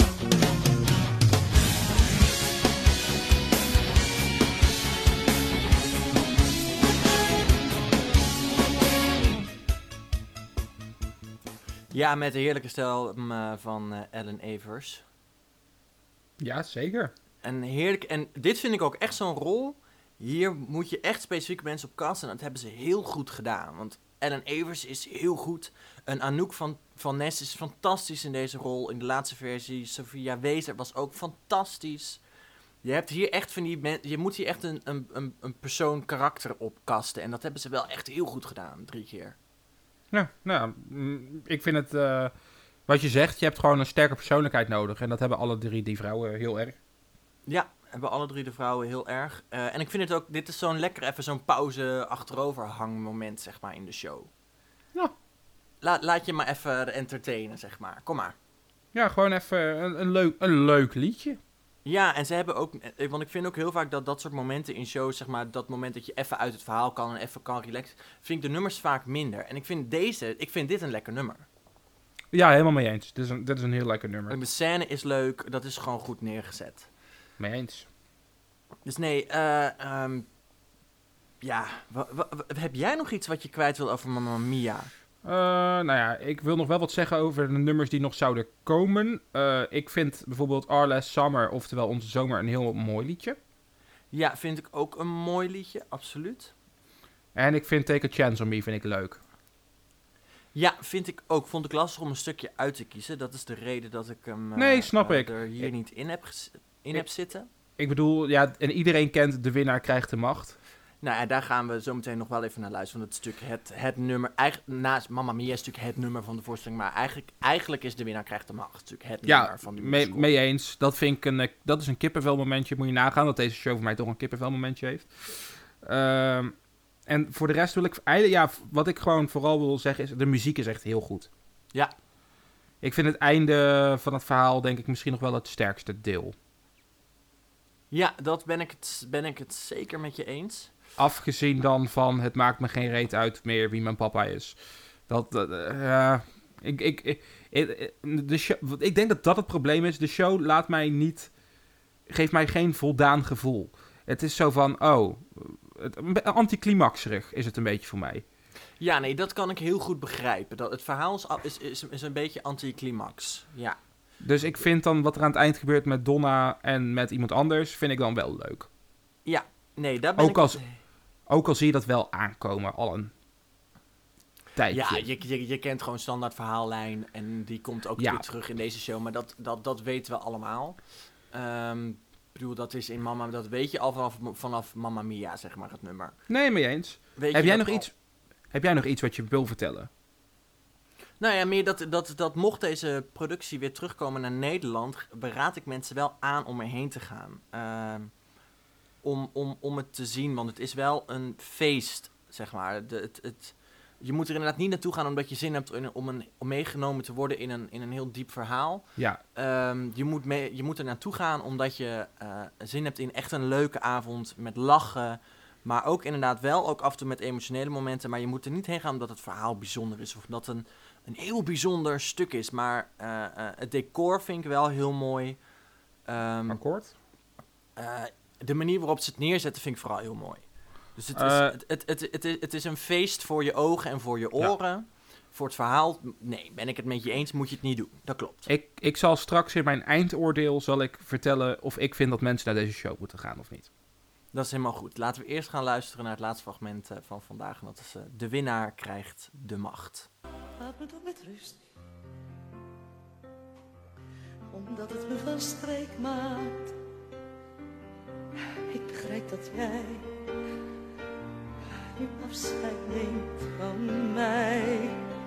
Ja, met de heerlijke stem uh, van uh, Ellen Evers. Ja, zeker. En heerlijk. En dit vind ik ook echt zo'n rol. Hier moet je echt specifieke mensen op casten. En dat hebben ze heel goed gedaan. Want Ellen Evers is heel goed. En Anouk van, van Ness is fantastisch in deze rol. In de laatste versie. Sophia Wezer was ook fantastisch. Je hebt hier echt van die men- je moet hier echt een, een, een, een persoon karakter op casten. En dat hebben ze wel echt heel goed gedaan. Drie keer. Ja, nou, mm, ik vind het... Uh, wat je zegt, je hebt gewoon een sterke persoonlijkheid nodig. En dat hebben alle drie die vrouwen heel erg. Ja, hebben alle drie de vrouwen heel erg. Uh, en ik vind het ook, dit is zo'n lekker even zo'n pauze achteroverhangmoment, zeg maar, in de show. Ja. La, laat je maar even entertainen, zeg maar. Kom maar. Ja, gewoon even een, een, leuk, een leuk liedje. Ja, en ze hebben ook, want ik vind ook heel vaak dat dat soort momenten in shows, zeg maar, dat moment dat je even uit het verhaal kan en even kan relaxen, vind ik de nummers vaak minder. En ik vind deze, ik vind dit een lekker nummer. Ja, helemaal mee eens. Dit is een, dit is een heel lekker nummer. De scène is leuk, dat is gewoon goed neergezet. Mee eens. Dus nee, uh, um, ja, w- w- w- heb jij nog iets wat je kwijt wil over Mamma Mia? Uh, nou ja, ik wil nog wel wat zeggen over de nummers die nog zouden komen. Uh, ik vind bijvoorbeeld Our Last Summer, oftewel Onze Zomer, een heel mooi liedje. Ja, vind ik ook een mooi liedje, absoluut. En ik vind Take a Chance on Me vind ik leuk. Ja, vind ik ook. Vond ik lastig om een stukje uit te kiezen. Dat is de reden dat ik hem uh, Nee, snap uh, ik. er hier Ik- niet in heb, ges- in Ik- heb zitten. Ik bedoel, ja, en iedereen kent de winnaar krijgt de macht. Nou, en daar gaan we zo meteen nog wel even naar luisteren. Want het stuk, het, het nummer, eigenlijk, naast Mamma Mia is natuurlijk het nummer van de voorstelling. Maar eigenlijk, eigenlijk is de winnaar krijgt de macht. Natuurlijk het Ja, nummer van de mee, musical. mee eens. Dat vind ik een, eh, dat is een kippenvelmomentje. Moet je nagaan dat deze show voor mij toch een kippenvelmomentje heeft. Ehm, en voor de rest wil ik... eigenlijk- Ja, wat ik gewoon vooral wil zeggen is... De muziek is echt heel goed. Ja. Ik vind het einde van het verhaal denk ik misschien nog wel het sterkste deel. Ja, dat ben ik, het, ben ik het zeker met je eens. Afgezien dan van het maakt me geen reet uit meer wie mijn papa is. Dat, dat, eh, ja, ik, ik, ik, ik, de show, wat- ik denk dat dat het probleem is. De show laat mij niet, geeft mij geen voldaan gevoel. Het is zo van, oh, het, een be- anticlimaxerig is het een beetje voor mij. Ja, nee, dat kan ik heel goed begrijpen. Dat, het verhaal is, is, is, is een beetje anticlimax. Ja. Dus ik vind dan wat er aan het eind gebeurt met Donna en met iemand anders, vind ik dan wel leuk. Ja, nee, daar ben Ook ik... als- Ook al zie je dat wel aankomen al een tijdje. Ja, je, je, je kent gewoon standaard verhaallijn en die komt ook Ja. weer terug in deze show, maar dat, dat, dat weten we allemaal. Ehm, ik bedoel, dat is in Mama, dat weet je al vanaf, vanaf Mamma Mia, zeg maar, het nummer. Nee, mee eens. Weet Heb je jij, dat nog al? iets, heb jij nog iets wat je wil vertellen? Nou ja, meer dat, dat, dat mocht deze productie weer terugkomen naar Nederland, beraad ik mensen wel aan om erheen te gaan. Ehm, om, om, om het te zien, want het is wel een feest, zeg maar. De, het, het, je moet er inderdaad niet naartoe gaan omdat je zin hebt in, om, een, om meegenomen te worden in een, in een heel diep verhaal. Ja, Ehm, je, moet mee, je moet er naartoe gaan omdat je eh, zin hebt in echt een leuke avond met lachen. Maar ook inderdaad wel, ook af en toe met emotionele momenten. Maar je moet er niet heen gaan omdat het verhaal bijzonder is. Of dat een, een heel bijzonder stuk is. Maar eh, eh, het decor vind ik wel heel mooi. Ehm, akkoord. eh, de manier waarop ze het neerzetten vind ik vooral heel mooi. Dus het, Eh, is, het, het, het, het, is, het is een feest voor je ogen en voor je oren. Voor het verhaal, nee, ben ik het met je eens, moet je het niet doen. Dat klopt. Ik, ik zal straks in mijn eindoordeel zal ik vertellen of ik vind dat mensen naar deze show moeten gaan of niet. Dat is helemaal goed. Laten we eerst gaan luisteren naar het laatste fragment eh, van vandaag. En dat is eh, de winnaar krijgt de macht. Laat me toch met rust. Omdat het me van streek maakt. Ik begrijp dat jij nu afscheid neemt van mij.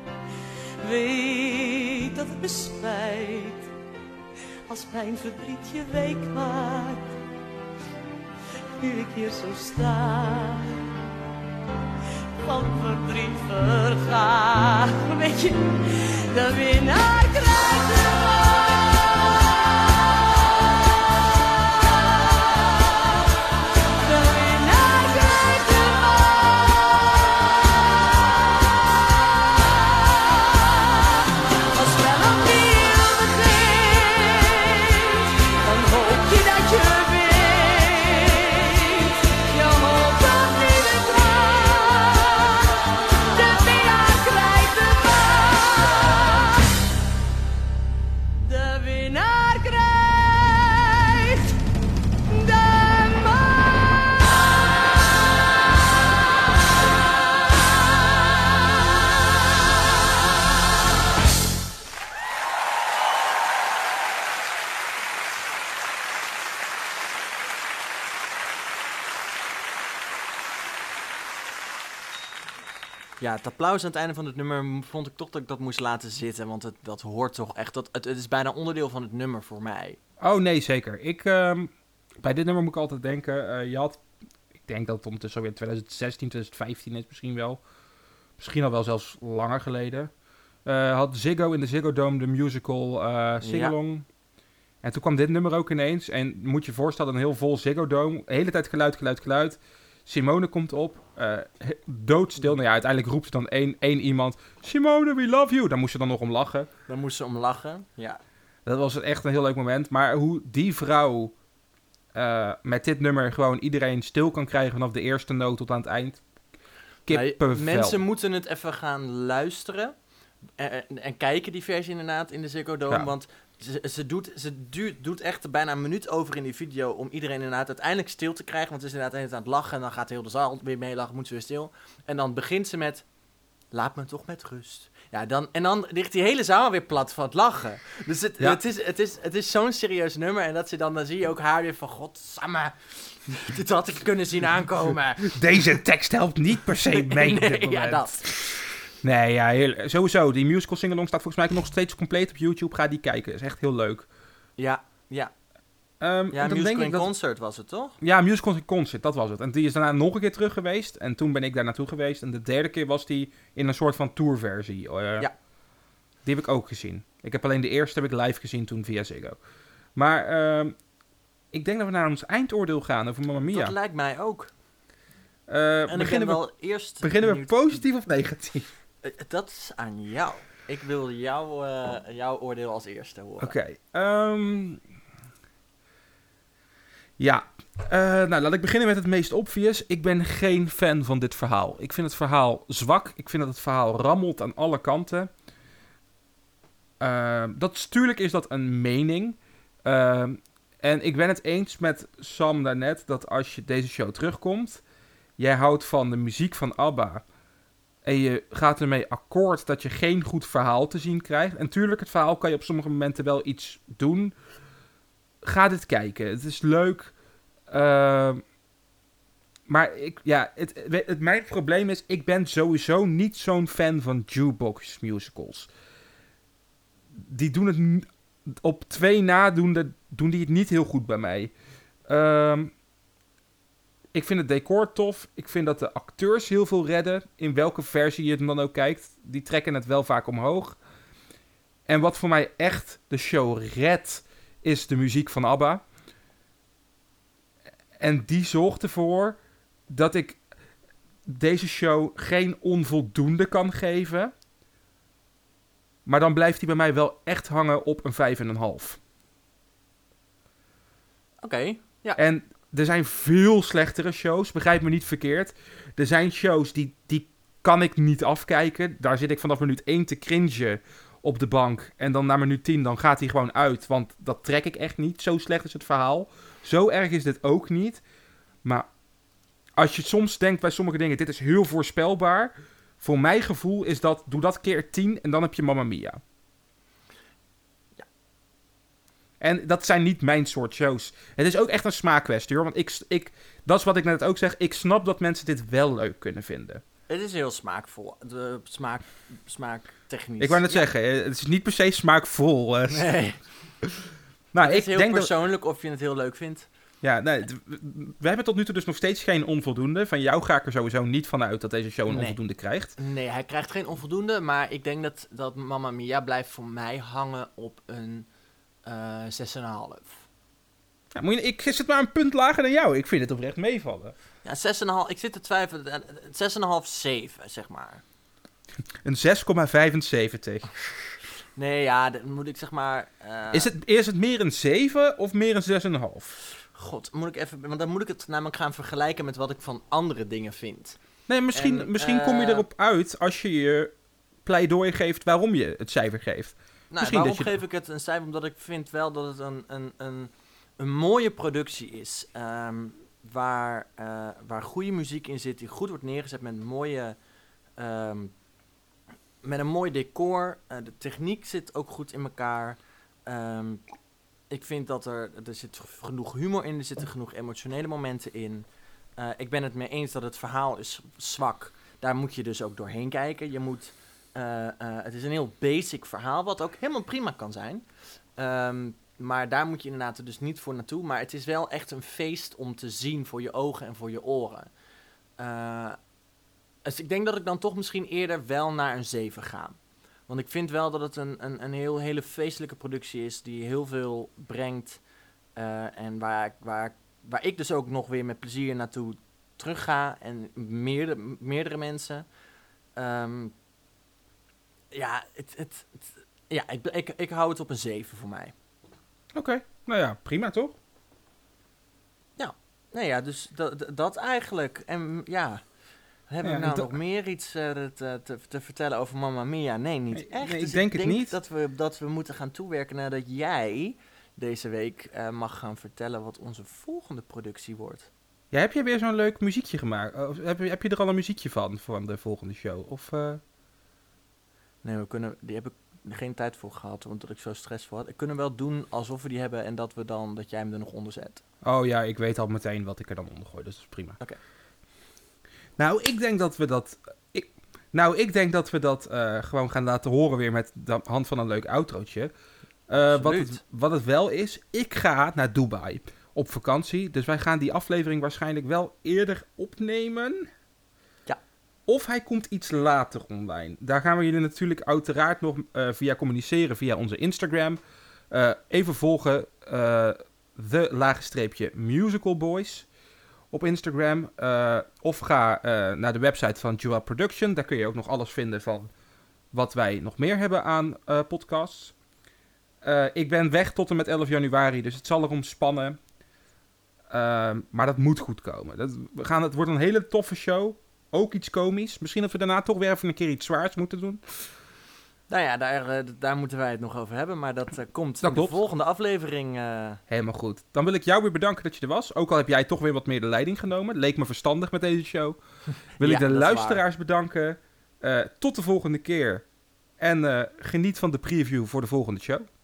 Weet dat het me spijt als mijn verdriet je week maakt. Nu ik hier zo sta, van verdriet verga. Weet je, de winnaar krijgt de macht. De winnaar krijgt de macht. Als wel opnieuw begint, dan hoop je dat je wint. Je hoopt dat niet het wordt. De winnaar krijgt de macht. De winnaar krijgt de macht. Ja, het applaus aan het einde van het nummer m- vond ik toch dat ik dat moest laten zitten. Want het, dat hoort toch echt, dat, het, het is bijna onderdeel van het nummer voor mij. Oh nee, zeker. Ik, ehm, bij dit nummer moet ik altijd denken, eh, je had, ik denk dat het ondertussen alweer twintig zestien, twintig vijftien is misschien wel. Misschien al wel zelfs langer geleden. Eh, had Ziggo in de Ziggo Dome de musical eh Singalong. En toen kwam dit nummer ook ineens. En moet je je voorstellen, een heel vol Ziggo Dome. De hele tijd geluid, geluid, geluid. Simone komt op. eh, he- doodstil. Nou ja, uiteindelijk roept ze dan één, één iemand. Simone, we love you. Daar moest ze dan nog om lachen. Daar moest ze om lachen, ja. Dat was echt een heel leuk moment. Maar hoe die vrouw eh, met dit nummer gewoon iedereen stil kan krijgen vanaf de eerste noot tot aan het eind. Kippenvel. Nee, mensen moeten het even gaan luisteren. En, en, en kijken die versie inderdaad in de Ziggo Dome. Ja. Want ze, ze, doet, ze duurt, doet echt bijna een minuut over in die video om iedereen inderdaad uiteindelijk stil te krijgen. Want ze is inderdaad aan het lachen en dan gaat heel de zaal weer meelachen, moet ze weer stil. En dan begint ze met laat me toch met rust. Ja, dan, en dan ligt die hele zaal weer plat van het lachen. Dus het, Ja. het is, het is, het is zo'n serieus nummer. En dat ze dan, dan zie je ook haar weer van... Godsamme, dit had ik kunnen zien aankomen. Deze tekst helpt niet per se mee op dit Nee, ja, moment. dat. Nee, ja, heel, sowieso. Die musical singalong staat volgens mij nog steeds compleet op YouTube. Ga die kijken. Is echt heel leuk. Ja, ja. Ehm, Ja, en dan musical denk ik in dat- concert was het, toch? Ja, musical in concert, dat was het. En die is daarna nog een keer terug geweest. En toen ben ik daar naartoe geweest. En de derde keer was die in een soort van tourversie. Eh, Ja. Die heb ik ook gezien. Ik heb alleen de eerste heb ik live gezien toen via Ziggo. Maar ehm, ik denk dat we naar ons eindoordeel gaan over Mamma Mia. Dat lijkt mij ook. Eh, En ik beginnen ben we, wel eerst beginnen we benieuwd- positief of negatief? Eh, Dat is aan jou. Ik wil jouw, eh, jouw oordeel als eerste horen. Oké. ehm, ja. Eh, nou, laat ik beginnen met het meest obvious. Ik ben geen fan van dit verhaal. Ik vind het verhaal zwak. Ik vind dat het verhaal rammelt aan alle kanten. Uh, dat natuurlijk is dat een mening. Uh, en ik ben het eens met Sam daarnet dat als je deze show terugkomt, jij houdt van de muziek van ABBA en je gaat ermee akkoord dat je geen goed verhaal te zien krijgt. En tuurlijk, het verhaal kan je op sommige momenten wel iets doen. Ga dit kijken. Het is leuk. Uh, maar ik, ja, het, het, het, mijn probleem is, ik ben sowieso niet zo'n fan van jukebox musicals. Die doen het n- op twee na doen, de, doen die het niet heel goed bij mij. Um, ik vind het decor tof. Ik vind dat de acteurs heel veel redden. In welke versie je het dan ook kijkt. Die trekken het wel vaak omhoog. En wat voor mij echt de show redt, is de muziek van ABBA. En die zorgt ervoor dat ik deze show geen onvoldoende kan geven. Maar dan blijft hij bij mij wel echt hangen op een vijf komma vijf. Oké, okay, ja. En er zijn veel slechtere shows, begrijp me niet verkeerd. Er zijn shows die, die kan ik niet afkijken. Daar zit ik vanaf minuut één te cringen op de bank. En dan na minuut tien, dan gaat hij gewoon uit. Want dat trek ik echt niet. Zo slecht is het verhaal. Zo erg is dit ook niet. Maar als je soms denkt bij sommige dingen, dit is heel voorspelbaar. Voor mijn gevoel is dat, doe dat keer tien en dan heb je Mamma Mia. Ja. En dat zijn niet mijn soort shows. Het is ook echt een smaakkwestie hoor. Want ik, ik, dat is wat ik net ook zeg. Ik snap dat mensen dit wel leuk kunnen vinden. Het is heel smaakvol. De smaak, smaaktechnisch. Ik wou net ja. zeggen, het is niet per se smaakvol. Uh, Nee. nou, het ik is heel denk persoonlijk dat... of je het heel leuk vindt. Ja, nee, d- we hebben tot nu toe dus nog steeds geen onvoldoende. Van jou ga ik er sowieso niet van uit dat deze show een Nee. onvoldoende krijgt. Nee, hij krijgt geen onvoldoende. Maar ik denk dat, dat Mamma Mia blijft voor mij hangen op een uh, zes komma vijf. Ja, moet je, ik zit maar een punt lager dan jou. Ik vind het oprecht meevallen. Ja, zes komma vijf. Ik zit te twijfelen. uh, zes komma vijf, zeven, zeg maar. Een zes komma vijfenzeventig. Nee, ja, dan moet ik zeg maar... Uh, Is het, is het meer een zeven of meer een zes komma vijf? God, moet ik even... Want dan moet ik het namelijk gaan vergelijken met wat ik van andere dingen vind. Nee, misschien, En, misschien kom je uh, erop uit als je je pleidooi geeft waarom je het cijfer geeft. Nou, Misschien waarom dat je- geef ik het een cijfer? Omdat ik vind wel dat het een, een, een, een mooie productie is. Um, waar, uh, waar goede muziek in zit, die goed wordt neergezet met mooie... Um, met een mooi decor. Uh, de techniek zit ook goed in elkaar. Um, ik vind dat er... Er zit genoeg humor in, er zitten genoeg emotionele momenten in. Uh, ik ben het mee eens dat het verhaal is zwak. Daar moet je dus ook doorheen kijken. Je moet... Uh, uh, het is een heel basic verhaal, wat ook helemaal prima kan zijn. Um, maar daar moet je inderdaad dus niet voor naartoe. Maar het is wel echt een feest om te zien voor je ogen en voor je oren. Uh, dus ik denk dat ik dan toch misschien eerder wel naar een zeven ga. Want ik vind wel dat het een, een, een heel, hele feestelijke productie is die heel veel brengt. Uh, en waar, waar, waar ik dus ook nog weer met plezier naartoe terug ga. En meerdere, meerdere mensen... Um, Ja, het, het, het, ja ik, ik, ik hou het op een zeven voor mij. Oké, okay. Nou ja, prima toch? Ja, nou ja, dus dat, dat eigenlijk. En ja, hebben Ja, we nou dat- nog meer iets uh, te, te, te vertellen over Mamma Mia? Nee, niet Nee, echt. nee, ik Dus denk het niet. dat we, dat we moeten gaan toewerken naar dat jij deze week uh, mag gaan vertellen wat onze volgende productie wordt. Ja, heb je weer zo'n leuk muziekje gemaakt? Of heb, je, heb je er al een muziekje van, van de volgende show? Of, uh... Nee, we kunnen, die heb ik geen tijd voor gehad, omdat ik zo stressvol had. Ik kunnen wel doen alsof we die hebben en dat we dan dat jij hem er nog onder zet. Oh ja, ik weet al meteen wat ik er dan onder gooi, dus dat is prima. Oké. Okay. Nou, ik denk dat we dat... Ik, nou, ik denk dat we dat uh, gewoon gaan laten horen weer met de hand van een leuk outrootje. Uh, wat, het, wat het wel is, ik ga naar Dubai op vakantie. Dus wij gaan die aflevering waarschijnlijk wel eerder opnemen. Ja. Of hij komt iets later online. Daar gaan we jullie natuurlijk uiteraard nog uh, via communiceren via onze Instagram. Uh, even volgen uh, de laagstreepje Musical Boys op Instagram. Uh, of ga uh, naar de website van Joel Production. Daar kun je ook nog alles vinden van wat wij nog meer hebben aan uh, podcasts. Uh, ik ben weg tot en met elf januari, dus het zal erom spannen. Uh, maar dat moet goed komen. Dat, we gaan, het wordt een hele toffe show. Ook iets komisch. Misschien dat we daarna toch weer even een keer iets zwaars moeten doen. Nou ja, daar, uh, daar moeten wij het nog over hebben. Maar dat uh, komt dat in de volgende aflevering. Uh... Helemaal goed. Dan wil ik jou weer bedanken dat je er was. Ook al heb jij toch weer wat meer de leiding genomen. Leek me verstandig met deze show. Wil ja, ik de luisteraars bedanken. Uh, tot de volgende keer. En uh, geniet van de preview voor de volgende show.